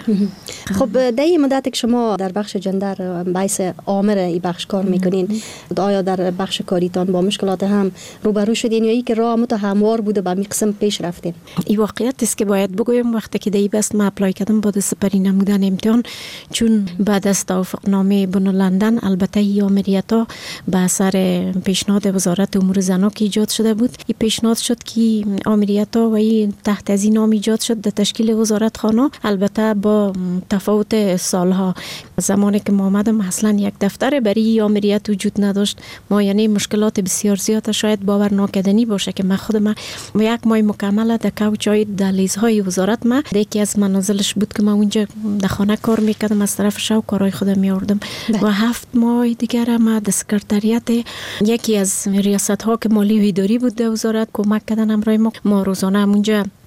خب در این مدت که شما در بخش جندر باعث آمر این بخش کار میکنین، آیا در بخش کاریتان با مشکلات هم روبرو شدین یا ای که راه مت هموار بوده با می قسم پیش رفتین؟ این واقعیت است که باید بگویم وقتی که دی بست ما اپلای کردم بعد از سپری نمودن امتحان، چون بعد از توافق نامه بن لندن البته این آمریتا به اثر پیشنهاد وزارت امور زنان که ایجاد شده بود، این پیشنهاد شد که آمریتا و این تحت از این نام ایجاد شد در تشکیل وزارت خانه. البته با تفاوت سالها، زمانی که ما آمدم اصلا یک دفتر برای آمریت وجود نداشت. ما یعنی مشکلات بسیار زیاد شاید باور ناکردنی باشه که من خودم یک ماه مکمل در کوچای دهلیزهای وزارت ما یکی از منازلش بود که من اونجا در خانه کار میکردم، از طرف شو کارهای خودم میاردم و هفت ماه دیگر ما در سکرتریات یکی از ریاست ها که مالی و اداری بود در وزارت کمک کردن. امرای ما ما روزانه اونجا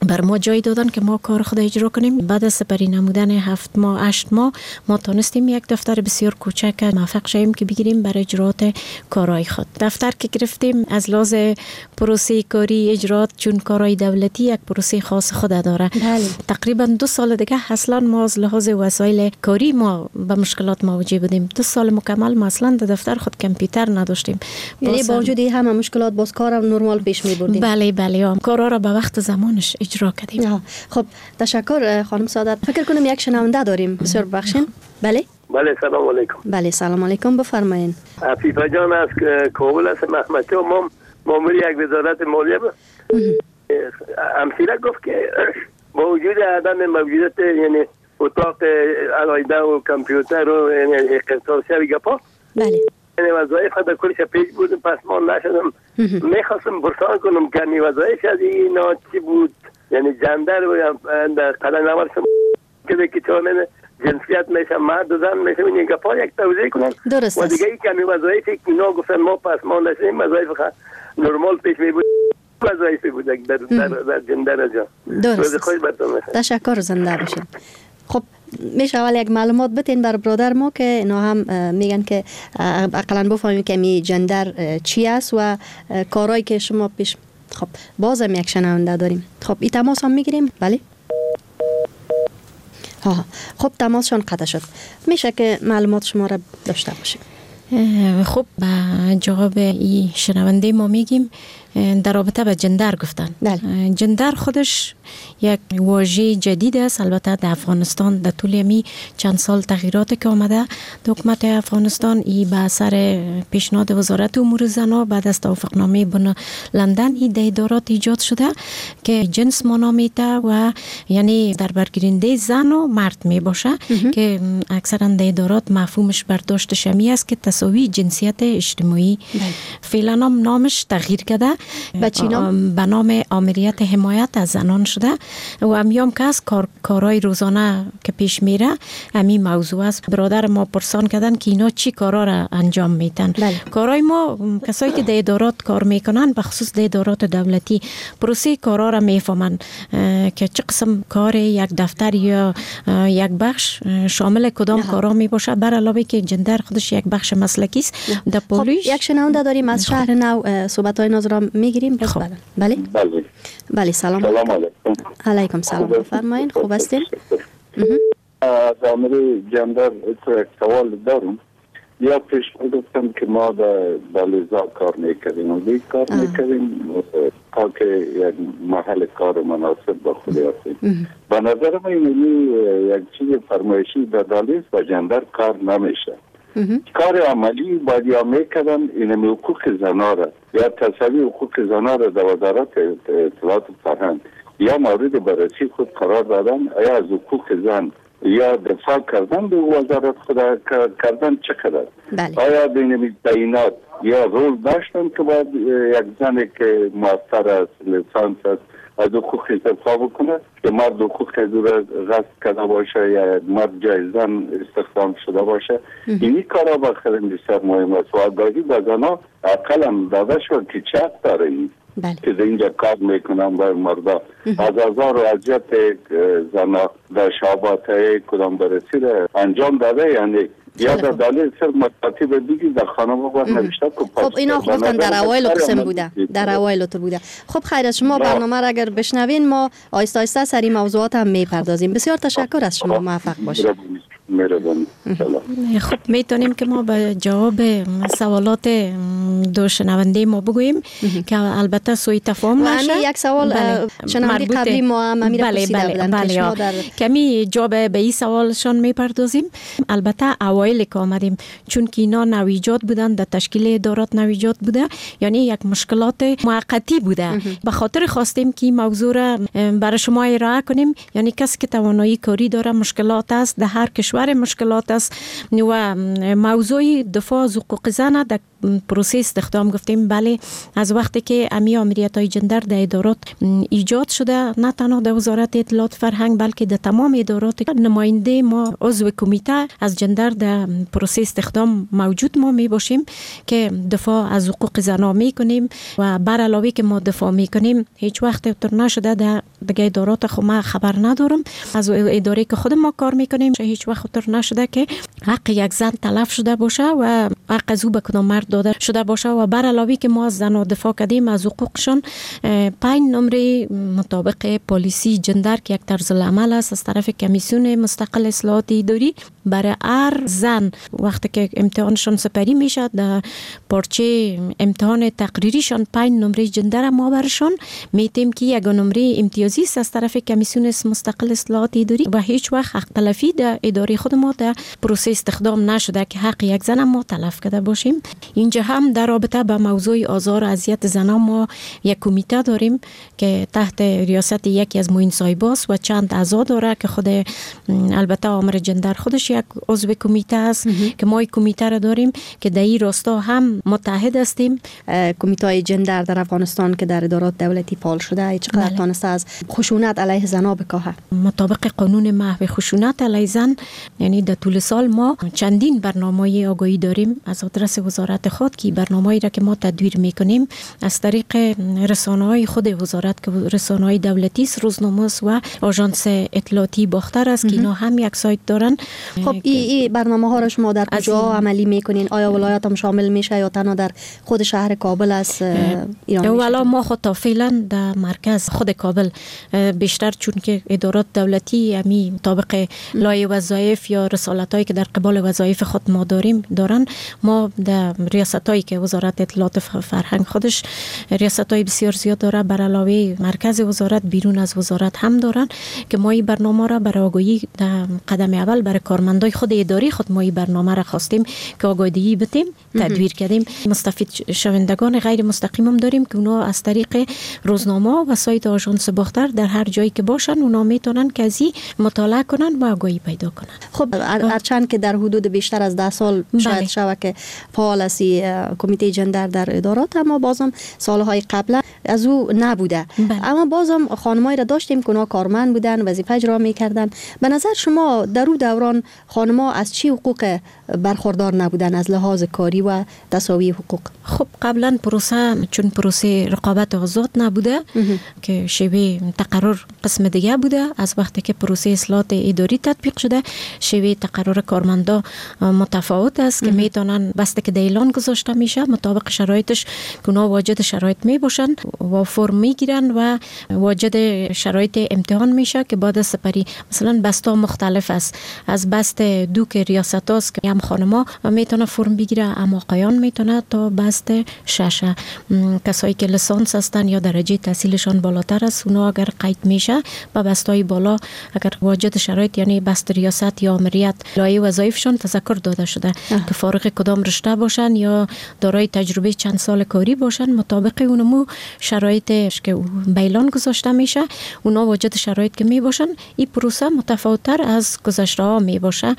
بر ما جای دادن که ما کار خود اجرا کنیم. بعد از سپری نمودن هفت ماه هشت ماه ما تونستیم یک دفتر بسیار کوچک موفق شیم که بگیریم برای اجرات کارهای خود. دفتر که گرفتیم از لحاظ پروسه کاری اجرات، چون کارهای دولتی یک پروسه خاص خود داره. بله. تقریبا دو سال دیگه اصلا ما از لحاظ وسایل کاری ما به مشکلات مواجه بودیم. دو سال مکمل ما اصلا در دفتر خود کامپیوتر نداشتیم. یعنی با وجود همه مشکلات باز کارم نرمال پیش می بردیم. بله بله، کارا را به وقت زمانش اجرا کردیم. خب تشکر خانم سعادت. فکر کنم یک شنونده داریم. بسیار بخشین. بله بله سلام علیکم. بله سلام علیکم، بفرمایید. عفیفه جان از کابل است. محمد چو ما مامور یک وزارت مالیه بود. امثله گفت که با وجود عدم موجودیت یعنی اتاق علایده و کامپیوتر و یعنی اختصاصی گپا، بله یعنی وظایف خود کلش پیش بود، پس ما نشدم. میخواستم برسان کنم که این وظایف از اینا چی بود، یعنی جندر و در قلن اول که که چون جنسیت میشه مرد و زن میشه این گپا یک توضیح کنم. درست و دیگه ای که همین وظایفی که اینا گفتن ما پس ما نشدیم وظایف نرمال پیش می بود، وظایفی بود در در در جندر جا. درست. تشکر، زنده باشید. خب میشه اول یک معلومات بتین بر برادر ما که اینا هم میگن که اقلا بفهمیم که می جندر چی است و کارهایی که شما پیش. خب بازم یک شنونده داریم. خب این تماس هم میگیریم. بله ها. خب تماسشون قطع شد. میشه که معلومات شما را داشته باشیم. خب با جواب این شنونده ما میگیم در رابطه به جندر گفتن. بله. جندر خودش یک واژه جدید است. البته در افغانستان در طول می چند سال تغییراتی که آمده در حکومت افغانستان، ای به اثر پیشنهاد وزارت امور زنان بعد از توافقنامه بن لندن این ادارات ایجاد شده که جنس منامیته و یعنی در برگیرنده زن و مرد می باشه که اکثرا ادارات مفهومش برداشت شمی است که تساوی جنسیت اجتماعی. فعلا هم نامش تغییر کرده به نام آمریت حمایت از زنان شده و امیام که از کار، کارهای روزانه که پیش میره امی موضوع است. برادر ما پرسان کردن که اینا چی کارا را انجام میتن. بله. کارهای ما کسایی که در ادارات کار میکنن به خصوص در ادارات دولتی پروسه کارا را میفهمن که چه قسم کار یک دفتر یا یک بخش شامل کدام کارا می باشه، بر علاوه که جندر خودش یک بخش مسلکی است. در پولیس یک شنونده داریم از شهر نو. صحبت های ناظر میگیریم. خب. بله بله بله سلام. سلام علیکم. علیکم سلام، بفرمایید. خوب هستین؟ از امر جندر یک سوال دارم. یا پیش گفتم که ما در بلیزا کار میکردیم و دیگه کار میکردیم تا که یک محل کار مناسب با خود هستیم. به نظر من اینی یک چیز فرمایشی در دالیز و جندر کار نمیشه. کار عملی باید یا میکردن این حقوق زنها را یا تصوی حقوق زنها را در وزارت اطلاعات فرهنگ یا مورد بررسی خود قرار دادن، یا از حقوق زن یا دفاع کردن به وزارت خود کردن چقدر؟ بله. آیا بین تعیینات یا رول داشتن که باید یک زنی که ماستر است، لیسانس است، از حقوق دفاع بکنه که مرد حقوق دور غصب کرده باشه یا مرد جای زن استخدام شده باشه. اینی کارا بخیر بسیار مهم است و آگاهی به زنها اقلم داده شد که چه حق داره این بله. که در اینجا کار میکنم برای مردا. از هزار و اذیت زنها در شعبات کدام برسی را انجام داده، یعنی یا در دلیل صرف مطاطی دیگی در خانه باید نوشته که خب اینا گفتن در اوایل قسم بوده، در اوایل تو بوده. خب خیر از شما برنامه را اگر بشنوین ما آیسته آیسته سری موضوعات هم میپردازیم. بسیار تشکر از شما، موفق باشید. مهربانی. خب میتونیم که ما به جواب سوالات دو شنونده ما بگوییم که البته سوء تفاهم نشه. یک سوال شنونده قبلی ما هم امیر پرسیده بودن بله که شما در کمی جواب به این سوالشان میپردازیم. البته اوایل که آمدیم چون که اینا نویجات بودن، در تشکیل ادارات نویجات بوده، یعنی یک مشکلات موقتی بوده. به خاطر خواستیم که این موضوع را برای شما ارائه کنیم. یعنی کسی که توانایی کاری داره مشکلات است، در هر کشور مشکلات است و موضوع دفاع از حقوق زن در پروسه استخدام گفتیم بله از وقتی که امی آمریت‌های جندر در ادارات ایجاد شده نه تنها در وزارت اطلاعات فرهنگ بلکه در تمام ادارات نماینده ما عضو کمیته از جندر در پروسه استخدام موجود ما می باشیم که دفاع از حقوق زنان می کنیم و بر علاوه که ما دفاع می کنیم هیچ وقت تر نشده در دیگه ادارات خود ما خبر ندارم از اداره که خود ما کار می کنیم هیچ وقت تر نشده که حق یک زن تلف شده باشه و حق از او به کدام مرد داده شده باشه و بر علاوه که ما از زنان دفاع کردیم از حقوقشان پنج نمره مطابق پالیسی جندر که یک طرز العمل است از طرف کمیسیون مستقل اصلاحات اداری برای هر زن وقتی که امتحانشان سپری میشه در پارچه امتحان تقریریشان پنج نمره جندر ما برشان میتیم که یک نمره امتیازی است از طرف کمیسیون مستقل اصلاحات اداری و هیچ وقت حق تلفی در اداره خود ما در پروسه استخدام نشده که حق یک زن ما تلف کرده باشیم. اینجا هم در رابطه با موضوع آزار و اذیت زنان ما یک کمیته داریم که تحت ریاست یکی از معین صاحباست و چند اعضا داره که خود البته آمر جندر خودش یک عضو کمیته است که ما کمیته را داریم که در این راستا هم متحد هستیم. کمیته های جندر در افغانستان که در ادارات دولتی فعال شده چقدر بله. تانسته از خشونت علیه زنان بکاهه؟ مطابق قانون محو خشونت علیه زن یعنی در طول سال ما چندین برنامه آگاهی داریم از آدرس وزارت خود که برنامه‌ای را که ما تدویر میکنیم از طریق رسانه‌های خود وزارت که رسانه‌های دولتی است، روزنامه و آژانس اطلاعاتی باختر است که اینا هم یک سایت دارن. خب این ای برنامه ها را شما در کجا عملی میکنین؟ آیا ولایات هم شامل میشه یا تنها در خود شهر کابل است ایران؟ والا ما خود تا فعلا در مرکز خود کابل بیشتر چون که ادارات دولتی امی مطابق لایحه وظایف یا رسالتایی که در قبال وظایف خود ما داریم دارن ما در ریاستایی که وزارت اطلاعات فرهنگ خودش ریاستای بسیار زیاد داره بر علاوه مرکز وزارت بیرون از وزارت هم دارن که ما این برنامه را برای آگاهی در قدم اول برای کارمندای خود اداری خود ما این برنامه را خواستیم که آگاهی بدیم تدویر کردیم. مستفید شوندگان غیر مستقیم هم داریم که اونا از طریق روزنامه و سایت آژانس باختر در هر جایی که باشن اونا میتونن که از مطالعه کنن و آگاهی پیدا کنن. خب هرچند که در حدود بیشتر از ده سال شاید شوه که فعال است کمیته جندر در ادارات اما بازم سالهای قبل از او نبوده. بله. اما بازم خانمایی را داشتیم که اونا کارمند بودن وظیفه اجرا میکردن. به نظر شما در اون دوران خانم‌ها از چی حقوق برخوردار نبودن از لحاظ کاری و تساوی حقوق؟ خب قبلا پروسه چون پروسه رقابت آزاد نبوده که شیوه تقرر قسم دیگه بوده، از وقتی که پروسه اصلاحات اداری تطبیق شده شیوه تقرر کارمندا متفاوت است که میتونن بسته که اعلان گذاشته میشه مطابق شرایطش که اونا واجد شرایط می باشن و فرم میگیرن و واجد شرایط امتحان میشه که بعد سپری مثلا بستا مختلف است از بست دو که ریاست است که هم خانما میتونه فرم بگیره اما آقایان میتونه تا بست شش. کسایی که لیسانس هستن یا درجه تحصیلشان بالاتر است اونا اگر قید میشه با بستای بالا اگر واجد شرایط یعنی بست ریاست یا آمریت لایحه وظایفشان تذکر داده شده اه. که فارغ کدام رشته باشن یا دارای تجربه چند سال کاری باشن مطابق اونمو شرایطش که بیلان گذاشته میشه اونا واجد شرایط که می باشن این پروسه متفاوت‌تر از گذشته ها می باشه.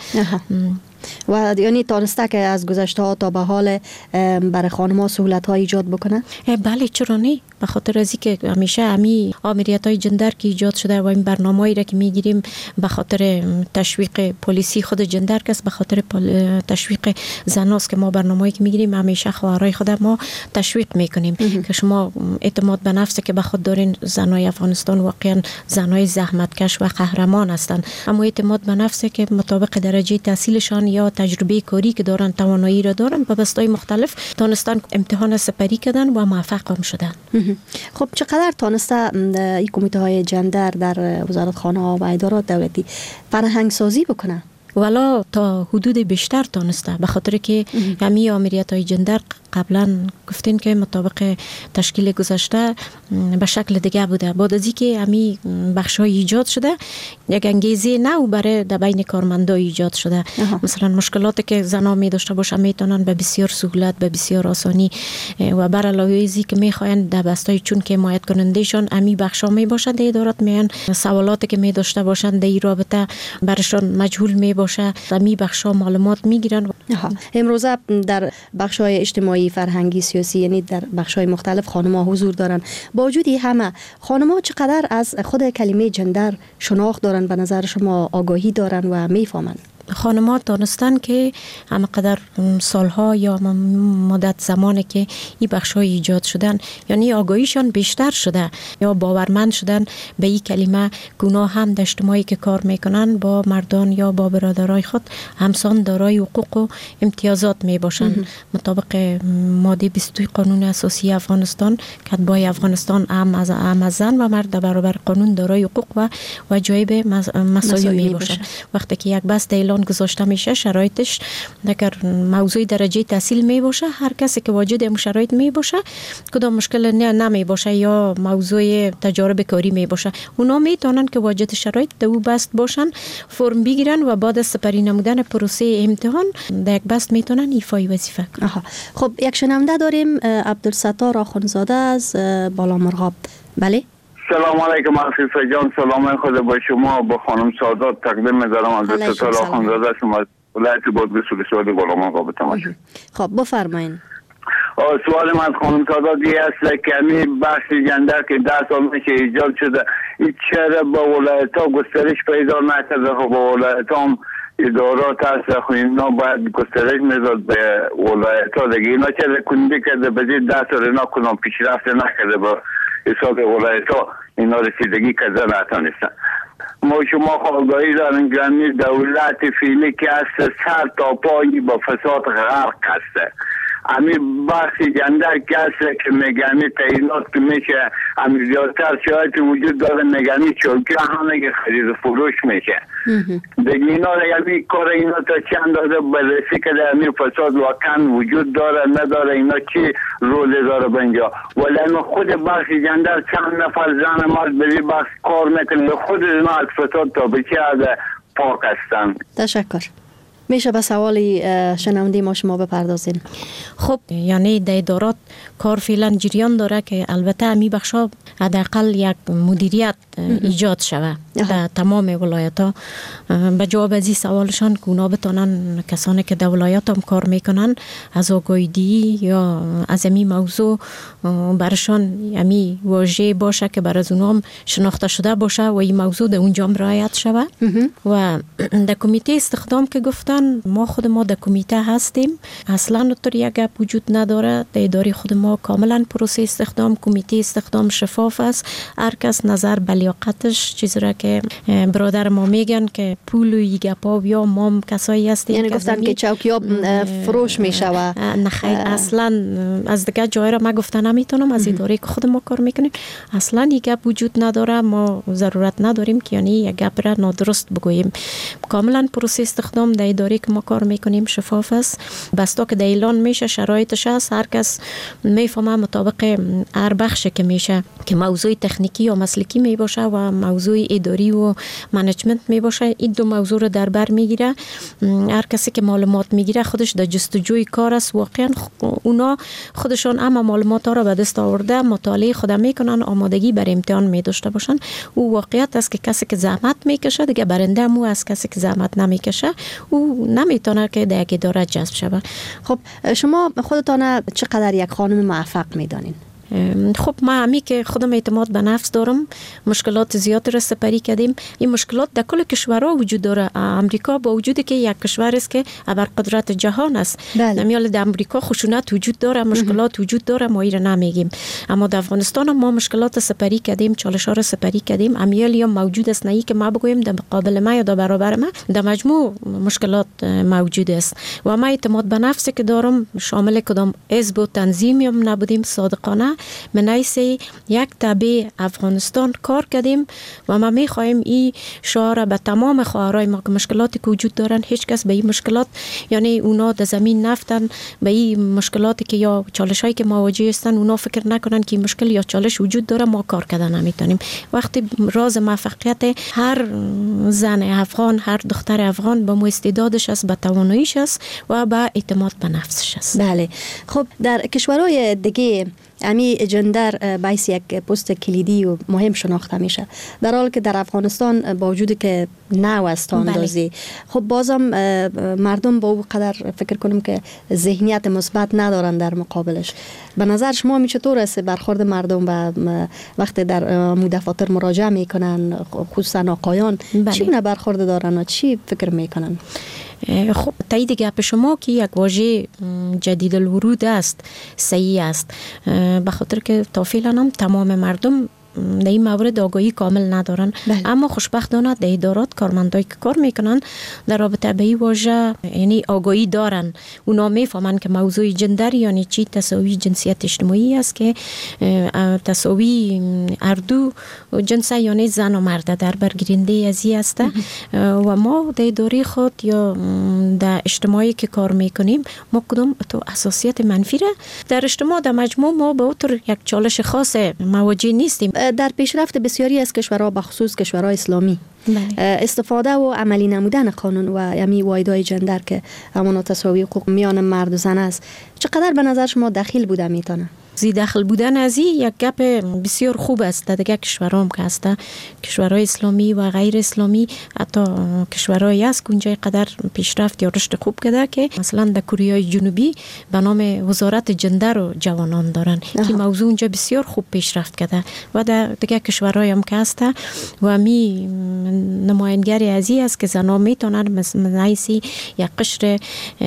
و یعنی تانسته که از گذشته ها تا به حال برای خانم‌ها سهولت ها ایجاد بکنه؟ بله چرا نه؟ به خاطر از که همیشه امی آمریت های جندر که ایجاد شده و این برنامه‌ای را که میگیریم به خاطر تشویق پلیسی خود جندر است، به خاطر تشویق زناست که ما برنامه‌ای که میگیریم همیشه خواهرای خود ما تشویق میکنیم که شما اعتماد به نفس که به خود دارین. زنای افغانستان واقعا زنای زحمتکش و قهرمان هستند اما اعتماد به نفس که مطابق درجه تحصیلشان یا تجربه کاری که دارن توانایی را دارن به بستای مختلف تانستن امتحان سپری کردن و موفق هم شدن. خب چقدر تانسته این کمیته های جندر در وزارت خانه ها و ادارات دولتی فرهنگ سازی بکنه؟ والا تا حدود بیشتر تانسته به خاطر که همی آمریت های جندر قبلا گفتین که مطابق تشکیل گذشته به شکل دیگه بوده. بعد از اینکه همی بخش های ایجاد شده یک انگیزه نو برای در بین کارمندا ایجاد شده. اه. مثلا مشکلاتی که زنا می داشته باشه میتونن به بسیار سهولت به بسیار آسانی و بر علاوه ازی که میخواین در بستای چون که حمایت کنندهشون همی بخشا می باشند ادارات میان سوالاتی که می داشته باشند در این رابطه برشان مجهول می باشه می بخشا معلومات میگیرن. امروزه در بخش‌های اجتماعی، فرهنگی، سیاسی، یعنی در بخش‌های مختلف خانم‌ها حضور دارن. با وجودی همه خانم‌ها چقدر از خود کلمه جندر شناخت دارن، به نظر شما آگاهی دارن و میفهمن؟ خانم‌ها دانستن که همقدر سالها یا مدت زمانی که این بخش‌های ایجاد شدن، یعنی آگاهیشان بیشتر شده یا باورمند شدن به این کلمه که اونا هم در اجتماعی که کار میکنن با مردان یا با برادرای خود همسان دارای حقوق و امتیازات می باشن. مطابق ماده بیست و دو قانون اساسی افغانستان، کتبای افغانستان هم از هم از زن و مرد در برابر قانون دارای حقوق و وجایب مساوی می باشن. وقتی که یک بست اعلان گذاشته میشه، شرایطش اگر موضوع درجه تحصیل می باشه، هر کسی که واجد این شرایط می باشه، کدام مشکل نه نمی باشه یا موضوع تجارب کاری می باشه، اونا میتونن که واجد شرایط دو بست باشن، فرم بگیرن و بعد از سپری نمودن پروسه امتحان در یک بست میتونن ایفای وظیفه کنن. خب یک شنونده داریم، عبدالستار آخونزاده از بالامرغاب. بله. سلام علیکم عفیفه جان، سلام خود با شما، با خانم سادات تقدیم می‌دارم. عبدالستار آخونزاده شما ولایت بادغیس ولسوالی بالامرغاب تماشا. خب بفرمایید. سوال من از خانم سادات یه است که همین بحث جندر که ده سال میشه ایجاد شده، این چرا با ولایت ها گسترش پیدا نکرده؟ خب با ولایت هم ادارات هست، خب اینا باید گسترش میداد به ولایت ها دیگه. اینا چرا کنده کرده بزید ده سال اینا کنم پیشرفت نکرده با حساب ولایت ها اینا رسیدگی کرده نتانستن. ما شما آگاهی دارن گرمی دولت فعلی که هست سر تا پایی با فساد غرق هسته. همین بحث جندر که هست که میگمی تعینات که میشه همین زیادتر شاید وجود داره، میگمی چوکی همه که خرید فروش میشه دیگه. اینا همین کار اینا تا چند داده بررسی که در همین فساد واقعا وجود داره نداره، اینا چی روله داره بنجا. ولی همین خود بحث جندر چند نفر زن مرد بری بحث کار میکنه، خود اینا از فساد تا بچه از پاک هستن. تشکر. میشه به سوالی شنونده ما شما بپردازین؟ خب یعنی در ادارات کار فعلا جریان داره که البته امی بخشا حداقل یک مدیریت ایجاد شوه در تمام ولایت ها. به جواب از این سوالشان که اونا بتانن کسانی که در ولایت هم کار میکنن از آگاهی یا از امی موضوع برشان امی واژه باشه که بر از اونا هم شناخته شده باشه و این موضوع در اونجا هم رعایت شوه. و در کمیته استخدام که گفتن، ما خود ما در کمیته هستیم، اصلا نطور یک گپ وجود نداره. در اداره خود ما کاملا پروسه استخدام، کمیته استخدام شفاف است. هر کس نظر به لیاقتش، چیزی را که برادر ما میگن که پول و گپا یا ما کسایی هستیم، یعنی گفتن که چوکیاب فروش میشه و نه خیر، اصلا از دیگه جای را ما گفتن نمیتونم. از اداره که خود ما کار میکنیم اصلا یک گپ وجود نداره. ما ضرورت نداریم که یعنی یک گپ را نادرست بگوییم. کاملا پروسه استخدام در اداره که ما کار میکنیم شفاف است. بستا که در اعلان میشه شرایطش هست، هر کس میفهمه مطابق هر بخش که میشه که موضوع تکنیکی یا مسلکی می باشه و موضوع اداری و منیجمنت می باشه، این دو موضوع رو در بر میگیره. هر کسی که معلومات میگیره خودش در جستجوی کار است. واقعا اونا خودشان اما معلومات ها را به دست آورده مطالعه خود میکنن، آمادگی بر امتحان می داشته باشن. او واقعیت است که کسی که زحمت میکشه دیگه برنده مو از کسی که زحمت نمیکشه او نمیتونه که در یک اداره جذب شود. خب شما خودتان چقدر یک خانم موفق میدانین؟ خب ما همی که خودم اعتماد به نفس دارم، مشکلات زیاد را سپری کردیم. این مشکلات در کل کشورها وجود داره. امریکا با وجودی که یک کشور است که ابرقدرت جهان است، نمیال در امریکا خشونت وجود داره، مشکلات وجود داره، ما ایره نمیگیم. اما در افغانستان ما مشکلات سپری کردیم، چالش ها را سپری کردیم. امیال یا موجود است، نه که ما بگویم در مقابل ما یا در برابر ما، در مجموع مشکلات موجود است. و ما اعتماد به نفسی که دارم شامل کدام حزب و تنظیمی هم نبودیم، صادقانه من ایسه یک تابع افغانستان کار کردیم و ما میخواهیم این شعار به تمام خواهرای ما که مشکلاتی که وجود دارن هیچ کس به این مشکلات، یعنی اونا در زمین نفتن به این مشکلاتی که یا چالش هایی که مواجه هستن اونا فکر نکنن که مشکل یا چالش وجود داره ما کار کردن نمیتونیم. وقتی راز موفقیت هر زن افغان، هر دختر افغان به مو استعدادش است، به تواناییش است و به اعتماد به نفسش است. بله. خب در کشورهای دیگه امی جندر باعث یک پست کلیدی و مهم شناخته میشه، در حالی که در افغانستان با وجود که نو است اندازی، خب بازم مردم با او قدر فکر کنم که ذهنیت مثبت ندارن در مقابلش. به نظر شما می چطور است برخورد مردم و وقتی در دفاتر مراجعه میکنن، خصوصا آقایان چی گونه برخورد دارن و چی فکر میکنن؟ خب تایید گپ شما که یک واژه جدید الورود است صحیح است، به خاطر که تا فعلا هم تمام مردم در این مورد آگاهی کامل ندارن. بله. اما خوشبختانه در ادارات کارمندایی که کار میکنن در رابطه به این واژه یعنی آگاهی دارن، اونا میفهمن که موضوع جندر یعنی چی، تساوی جنسیت اجتماعی است که تساوی اردو جنس یعنی زن و مرد در برگیرنده ازی است. و ما در اداره خود یا در اجتماعی که کار میکنیم ما کدوم تو اساسیت منفی را در اجتماع در مجموع ما به اونطور یک چالش خاص مواجه نیستیم. در پیشرفت بسیاری از کشورها بخصوص کشورهای اسلامی بله. استفاده و عملی نمودن قانون و یمی وایدای جندر که همون تساوی حقوق میان مرد و زن است چقدر به نظر شما دخیل بوده میتونه؟ زی داخل بودن از این یک گپ بسیار خوب است در دیگه کشورها هم که هست، کشورهای اسلامی و غیر اسلامی، حتی کشورهایی است که اونجا قدر پیشرفت یا رشد خوب کرده که مثلا در کره جنوبی به نام وزارت جندر و جوانان دارن که موضوع اونجا بسیار خوب پیشرفت کرده و در دیگه کشورهای هم که هست و می نمایندگی از این است که زنان میتونن مثلا یک قشر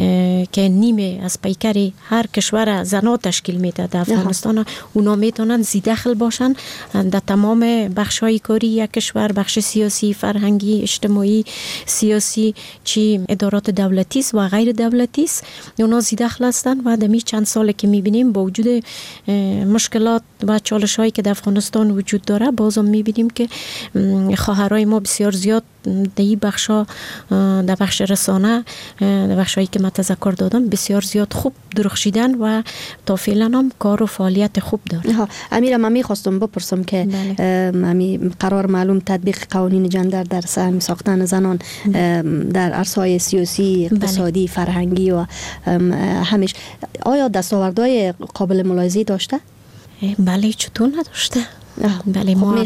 که نیمه از پیکر هر کشور زنان تشکیل میده در افغانستان، اونا میتونن زی داخل باشن در تمام بخش های کاری یک کشور، بخش سیاسی، فرهنگی، اجتماعی، سیاسی، چی ادارات دولتی است و غیر دولتی است، اونا زی داخل هستن و دمی چند ساله که میبینیم با وجود مشکلات و چالش هایی که در افغانستان وجود داره بازم میبینیم که خواهرای ما بسیار زیاد در این بخش ها در بخش رسانه در بخش هایی که من تذکر دادم بسیار زیاد خوب درخشیدن و تا فعلا هم کار و فعالیت خوب داره. امیر من میخواستم بپرسم که امی قرار معلوم تطبیق قوانین جندر در سهم ساختن زنان در عرصه‌های سیاسی، اقتصادی، بله. فرهنگی و همیش آیا دستاوردهای قابل ملاحظه داشته؟ بله چطور نداشته؟ بله ما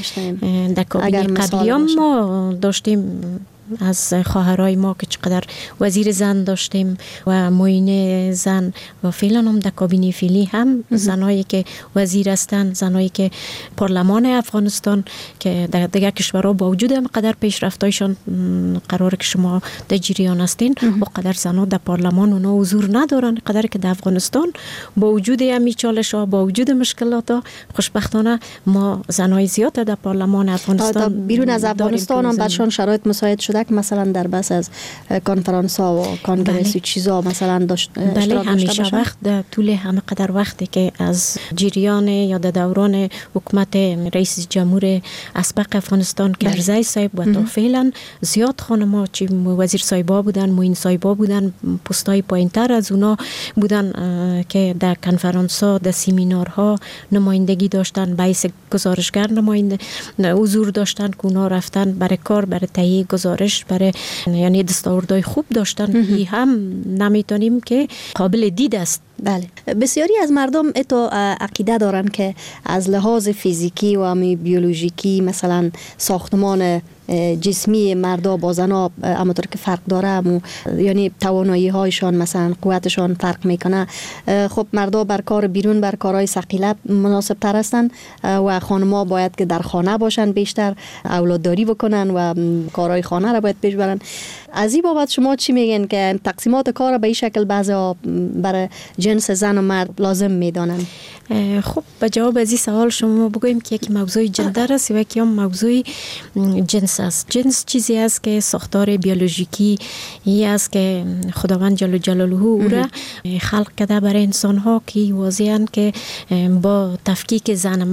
در کابینه قبلی هم ما داشتیم از خواهرای ما که چقدر وزیر زن داشتیم و معین زن و فعلا هم در کابینه فعلی هم زنایی که وزیر هستند، زنایی که پارلمان افغانستان که در دیگر کشورها با وجود هم قدر پیشرفتایشان قراره که شما در جریان هستین و قدر زنها در پارلمان اونا حضور ندارن، قدر که در افغانستان با وجود همی چالش ها با وجود مشکلات ها خوشبختانه ما زنای زیاد در پارلمان افغانستان بیرون از افغانستان هم برشان شرایط مساعد شده که مثلا در بس از کنفرانس ها و کانگرس و چیزا مثلا داشت بله همیشه وقت در طول همه قدر وقتی که از جریان یا در دوران حکومت رئیس جمهور اسبق افغانستان کرزی صاحب و تا فعلا زیاد خانم‌ها چی وزیر صاحبا بودن، معین صاحبا بودن، پستای پایین‌تر از اونا بودن که در کنفرانس ها در سمینارها نمایندگی داشتن، باعث گزارشگر نماینده حضور داشتن که اونا رفتن برای کار برای تهیه گزارش برای یعنی دستاوردهای خوب داشتن. این هم نمیتونیم که قابل دید است. بله بسیاری از مردم اتو عقیده دارن که از لحاظ فیزیکی و بیولوژیکی مثلا ساختمان جسمی مردا با زنا همونطور که فرق داره، یعنی توانایی هایشان مثلا قوتشان فرق میکنه. خب مردا بر کار بیرون بر کارهای ثقیله مناسب تر هستن و خانم‌ها باید که در خانه باشن، بیشتر اولادداری بکنن و کارهای خانه را باید پیش برن. از این بابت شما چی میگن که تقسیمات کار به این شکل بعضا برای جنس زن و مرد لازم میدانن؟ خب به جواب از این سوال شما بگویم که یک موضوع جندر است و یکی هم موضوع جنس است. جنس چیزی است که ساختار بیولوژیکی ای است که خداوند جل جلاله او را خلق کرده برای انسان ها که واضحاً که با تفکیک زن و مرد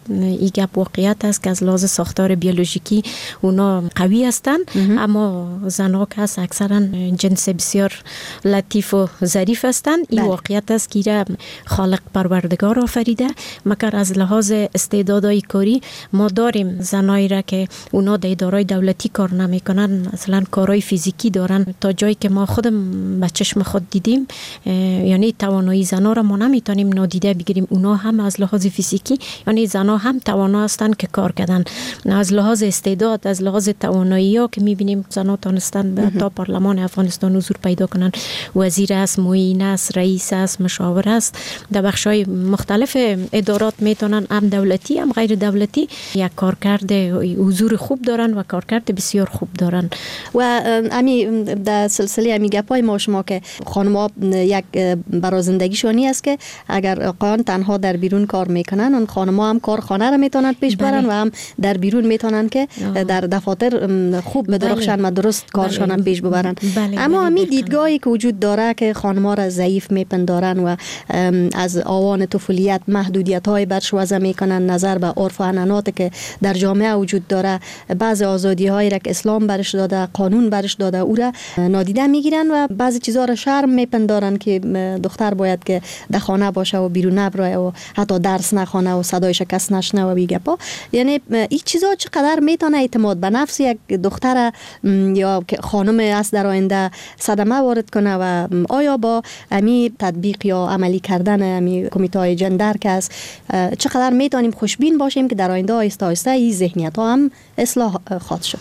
این گپ واقعیت است که از لحاظ ساختار بیولوژیکی اونا قوی هستند، اما زنها که هست اکثرا جنس بسیار لطیف و ظریف هستند. این واقعیت است که خالق پروردگار آفریده، مگر از لحاظ استعدادهای کاری ما داریم زنایی را که اونا در ادارای دولتی کار نمیکنن، مثلا کارهای فیزیکی دارن، تا جایی که ما خودم به چشم خود دیدیم، یعنی توانایی زنا را ما نمیتونیم نادیده بگیریم. اونا هم از لحاظ فیزیکی، یعنی زنا هم توانا هستند که کار کردن، از لحاظ استعداد، از لحاظ توانایی ها که میبینیم زنا تانستن به تا پارلمان افغانستان حضور پیدا کنن، وزیر است، معین است، رئیس است، مشاور است، در بخش‌های مختلف ادارات میتونن، هم دولتی هم غیر دولتی، یک کارکرد حضور خوب دارن و کارکرد بسیار خوب دارن. و امی در سلسله امی گپای ما شما که خانم‌ها یک برازندگیشانی است که اگر آقایان تنها در بیرون کار میکنن، اون خانم‌ها هم کارخانه را میتونن پیش برن و هم در بیرون میتونن که در دفاتر خوب بدرخشن و درست کارشان هم پیش ببرن. بله. اما بله. امی دیدگاهی که وجود داره که خانم‌ها را ضعیف میپندارن و از آوان طفولیت محدودیت‌های برش وضع میکنن، نظر به عرف و عنعنات که در جامعه وجود داره، بعض آزادی‌هایی را که اسلام برش داده، قانون برش داده، او را نادیده میگیرن و بعضی چیزا را شرم میپندارن که دختر باید که در خانه باشه و بیرون نبره و حتی درس نخونه و صدایش کس نشنوه و بیگپا. یعنی این چیزا چقدر میتونه اعتماد به نفس یک دختر یا خانم است در آینده صدمه وارد کنه و آیا با امی تطبیق یا عملی کردن امی کمیته جندر که است چقدر میتونیم خوشبین باشیم که در آینده آهسته آهسته این ذهنیت ها هم اصلاح خواهد شد؟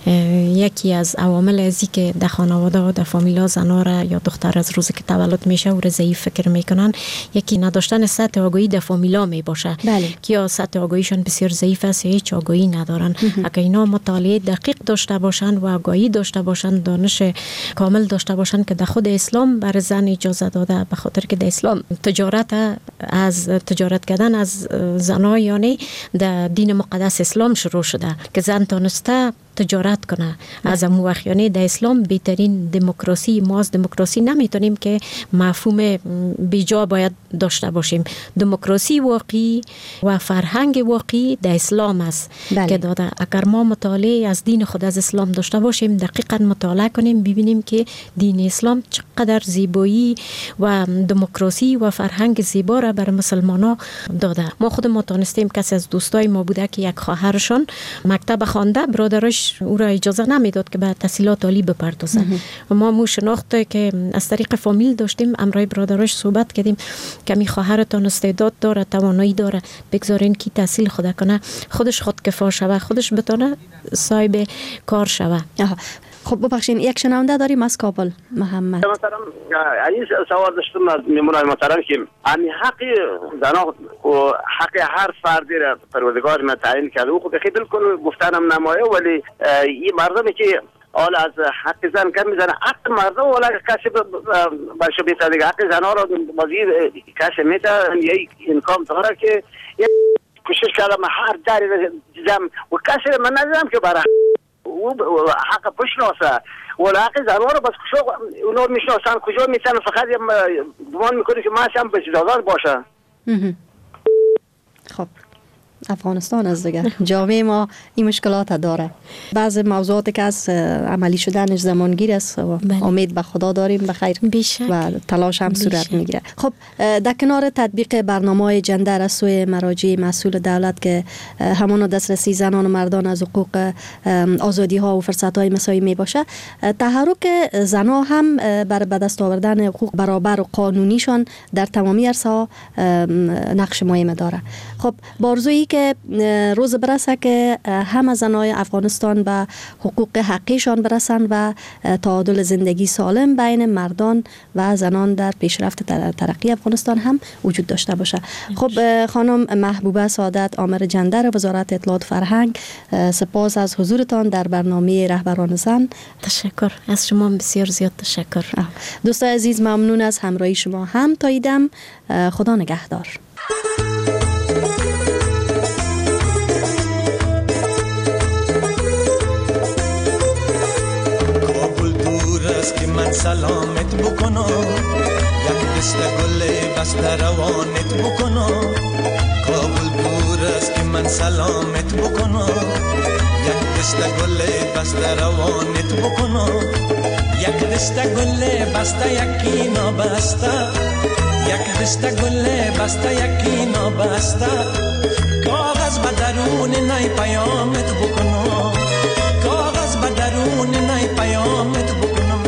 یکی از عوامل ازی که در خانواده و در فامیلا زنا را یا دختر از روزی که تولد میشه او را ضعیف فکر میکنن، یکی نداشتن سطح آگاهی در فامیلا می باشه. بله. که یا سطح آگاهیشون بسیار ضعیف است یا هیچ آگاهی ندارن. اگر اینا مطالعه دقیق داشته باشن و آگاهی داشته باشن، دانش کامل داشته باشن که در خود اسلام بر زن اجازه داده، به خاطر که در اسلام تجارت از تجارت کردن از زنا یعنی در دین مقدس اسلام شروع شده که زن تانسته تجارت کنه. از امو وقت یعنی در اسلام بهترین دموکراسی، ما از دموکراسی نمیتونیم که مفهوم بیجا باید داشته باشیم. دموکراسی واقعی و فرهنگ واقعی در اسلام است. بله. که داده اگر ما مطالعه از دین خود از اسلام داشته باشیم، دقیقاً مطالعه کنیم، ببینیم که دین اسلام چقدر زیبایی و دموکراسی و فرهنگ زیبا را بر مسلمان‌ها داده. ما خود ما تونستیم، کسی از دوستای ما بوده که یک خواهرشون مکتب خوانده، برادرش او را اجازه نمیداد که به تحصیلات عالی بپردازه. و ما مو شناخت که از طریق فامیل داشتیم، امرای برادرش صحبت کردیم که می خواهرتان استعداد داره، توانایی داره، بگذارین که تحصیل خود کنه، خودش خودکفا شوه، خودش بتونه صاحب کار شوه. خب ببخشین، یک شنونده داریم از کابل، محمد. مثلا این سوال داشتم از میمونای محترم که همین حق زنا و حق هر فردی را پروردگار ما تعیین کرده، او خود بالکل گفتنم نمایه، ولی این مردمی که حالا از حق زن کم میزنه، حق مردم ولی کسی برشو بیتا دیگه حق زنها را بازی کسی میتا یک انکام داره که کوشش کردم هر داری دیدم و کسی من ندیدم که برای او حق بشناسه ولی حق زنها رو بس کجا اونا میشناسن، کجا میتونن فقط گمان میکنی که ما هم به اجازات باشه. خب افغانستان از دیگه جامعه ما این مشکلات داره، بعض موضوعاتی که از عملی شدنش زمانگیر است و امید به خدا داریم بخیر و تلاش هم صورت میگیره. خب در کنار تطبیق برنامه‌های جندر از سوی مراجع مسئول دولت که همون دسترسی زنان و مردان از حقوق آزادی ها و فرصت های مساوی می باشه، تحرک زنها هم بر به دست آوردن حقوق برابر و قانونیشان در تمامی عرصه ها نقش مهم داره. خب بارزویی که روز برسه که همه زنای افغانستان به حقوق حقیشان برسن و تعادل زندگی سالم بین مردان و زنان در پیشرفت ترقی افغانستان هم وجود داشته باشه. خب خانم محبوبه سعادت، آمر جندر وزارت اطلاعات فرهنگ، سپاس از حضورتان در برنامه رهبران زن. تشکر از شما، بسیار زیاد تشکر. دوستان عزیز، ممنون از همراهی شما هم تا ایدم. خدا نگهدار. که من سلامت بکنم، یک دست گل بس در روانت بکنم. کابل دور است که من سلامت بکنم، یک دست گل بسته روانت بکنم، یک دست گل بسته یکی نابسته، یک دست گل بسته یکی نابسته، کاغذ به درون نی پیامت بکنم، کاغذ به درون نی پیامت بکنم.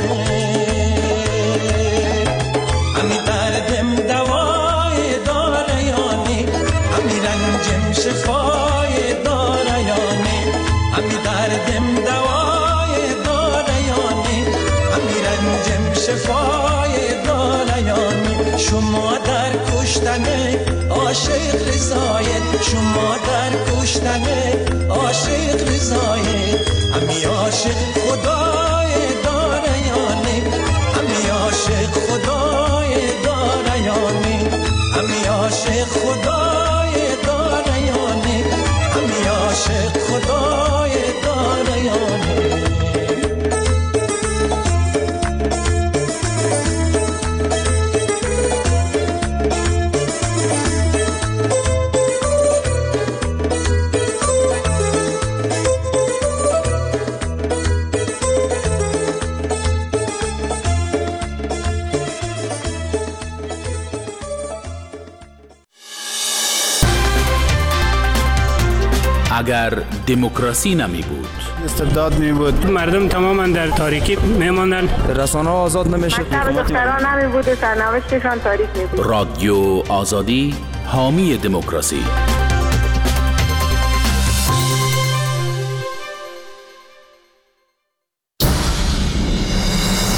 امی دردم دوای داره یانی، امی رنجم شفای داره یانی، امی دردم دوای داره یانی، امی رنجم شفای داره یانی. شما در کشتن عاشق رضایت، شما در کشتن عاشق رضایت، امی عاشق خدای داره یانی، امی عاشق خدای داره یانی، امی عاشق خدای داره یانی، امی عاشق خدای داره یانی. اگر دموکراسی نمی بود، استبداد می بود، مردم تماما در تاریکی می ماندن، رسانه ها آزاد نمی شد، مکتب دختران نمی بود، سرنوشتشان تاریک می بود. رادیو آزادی حامی دموکراسی.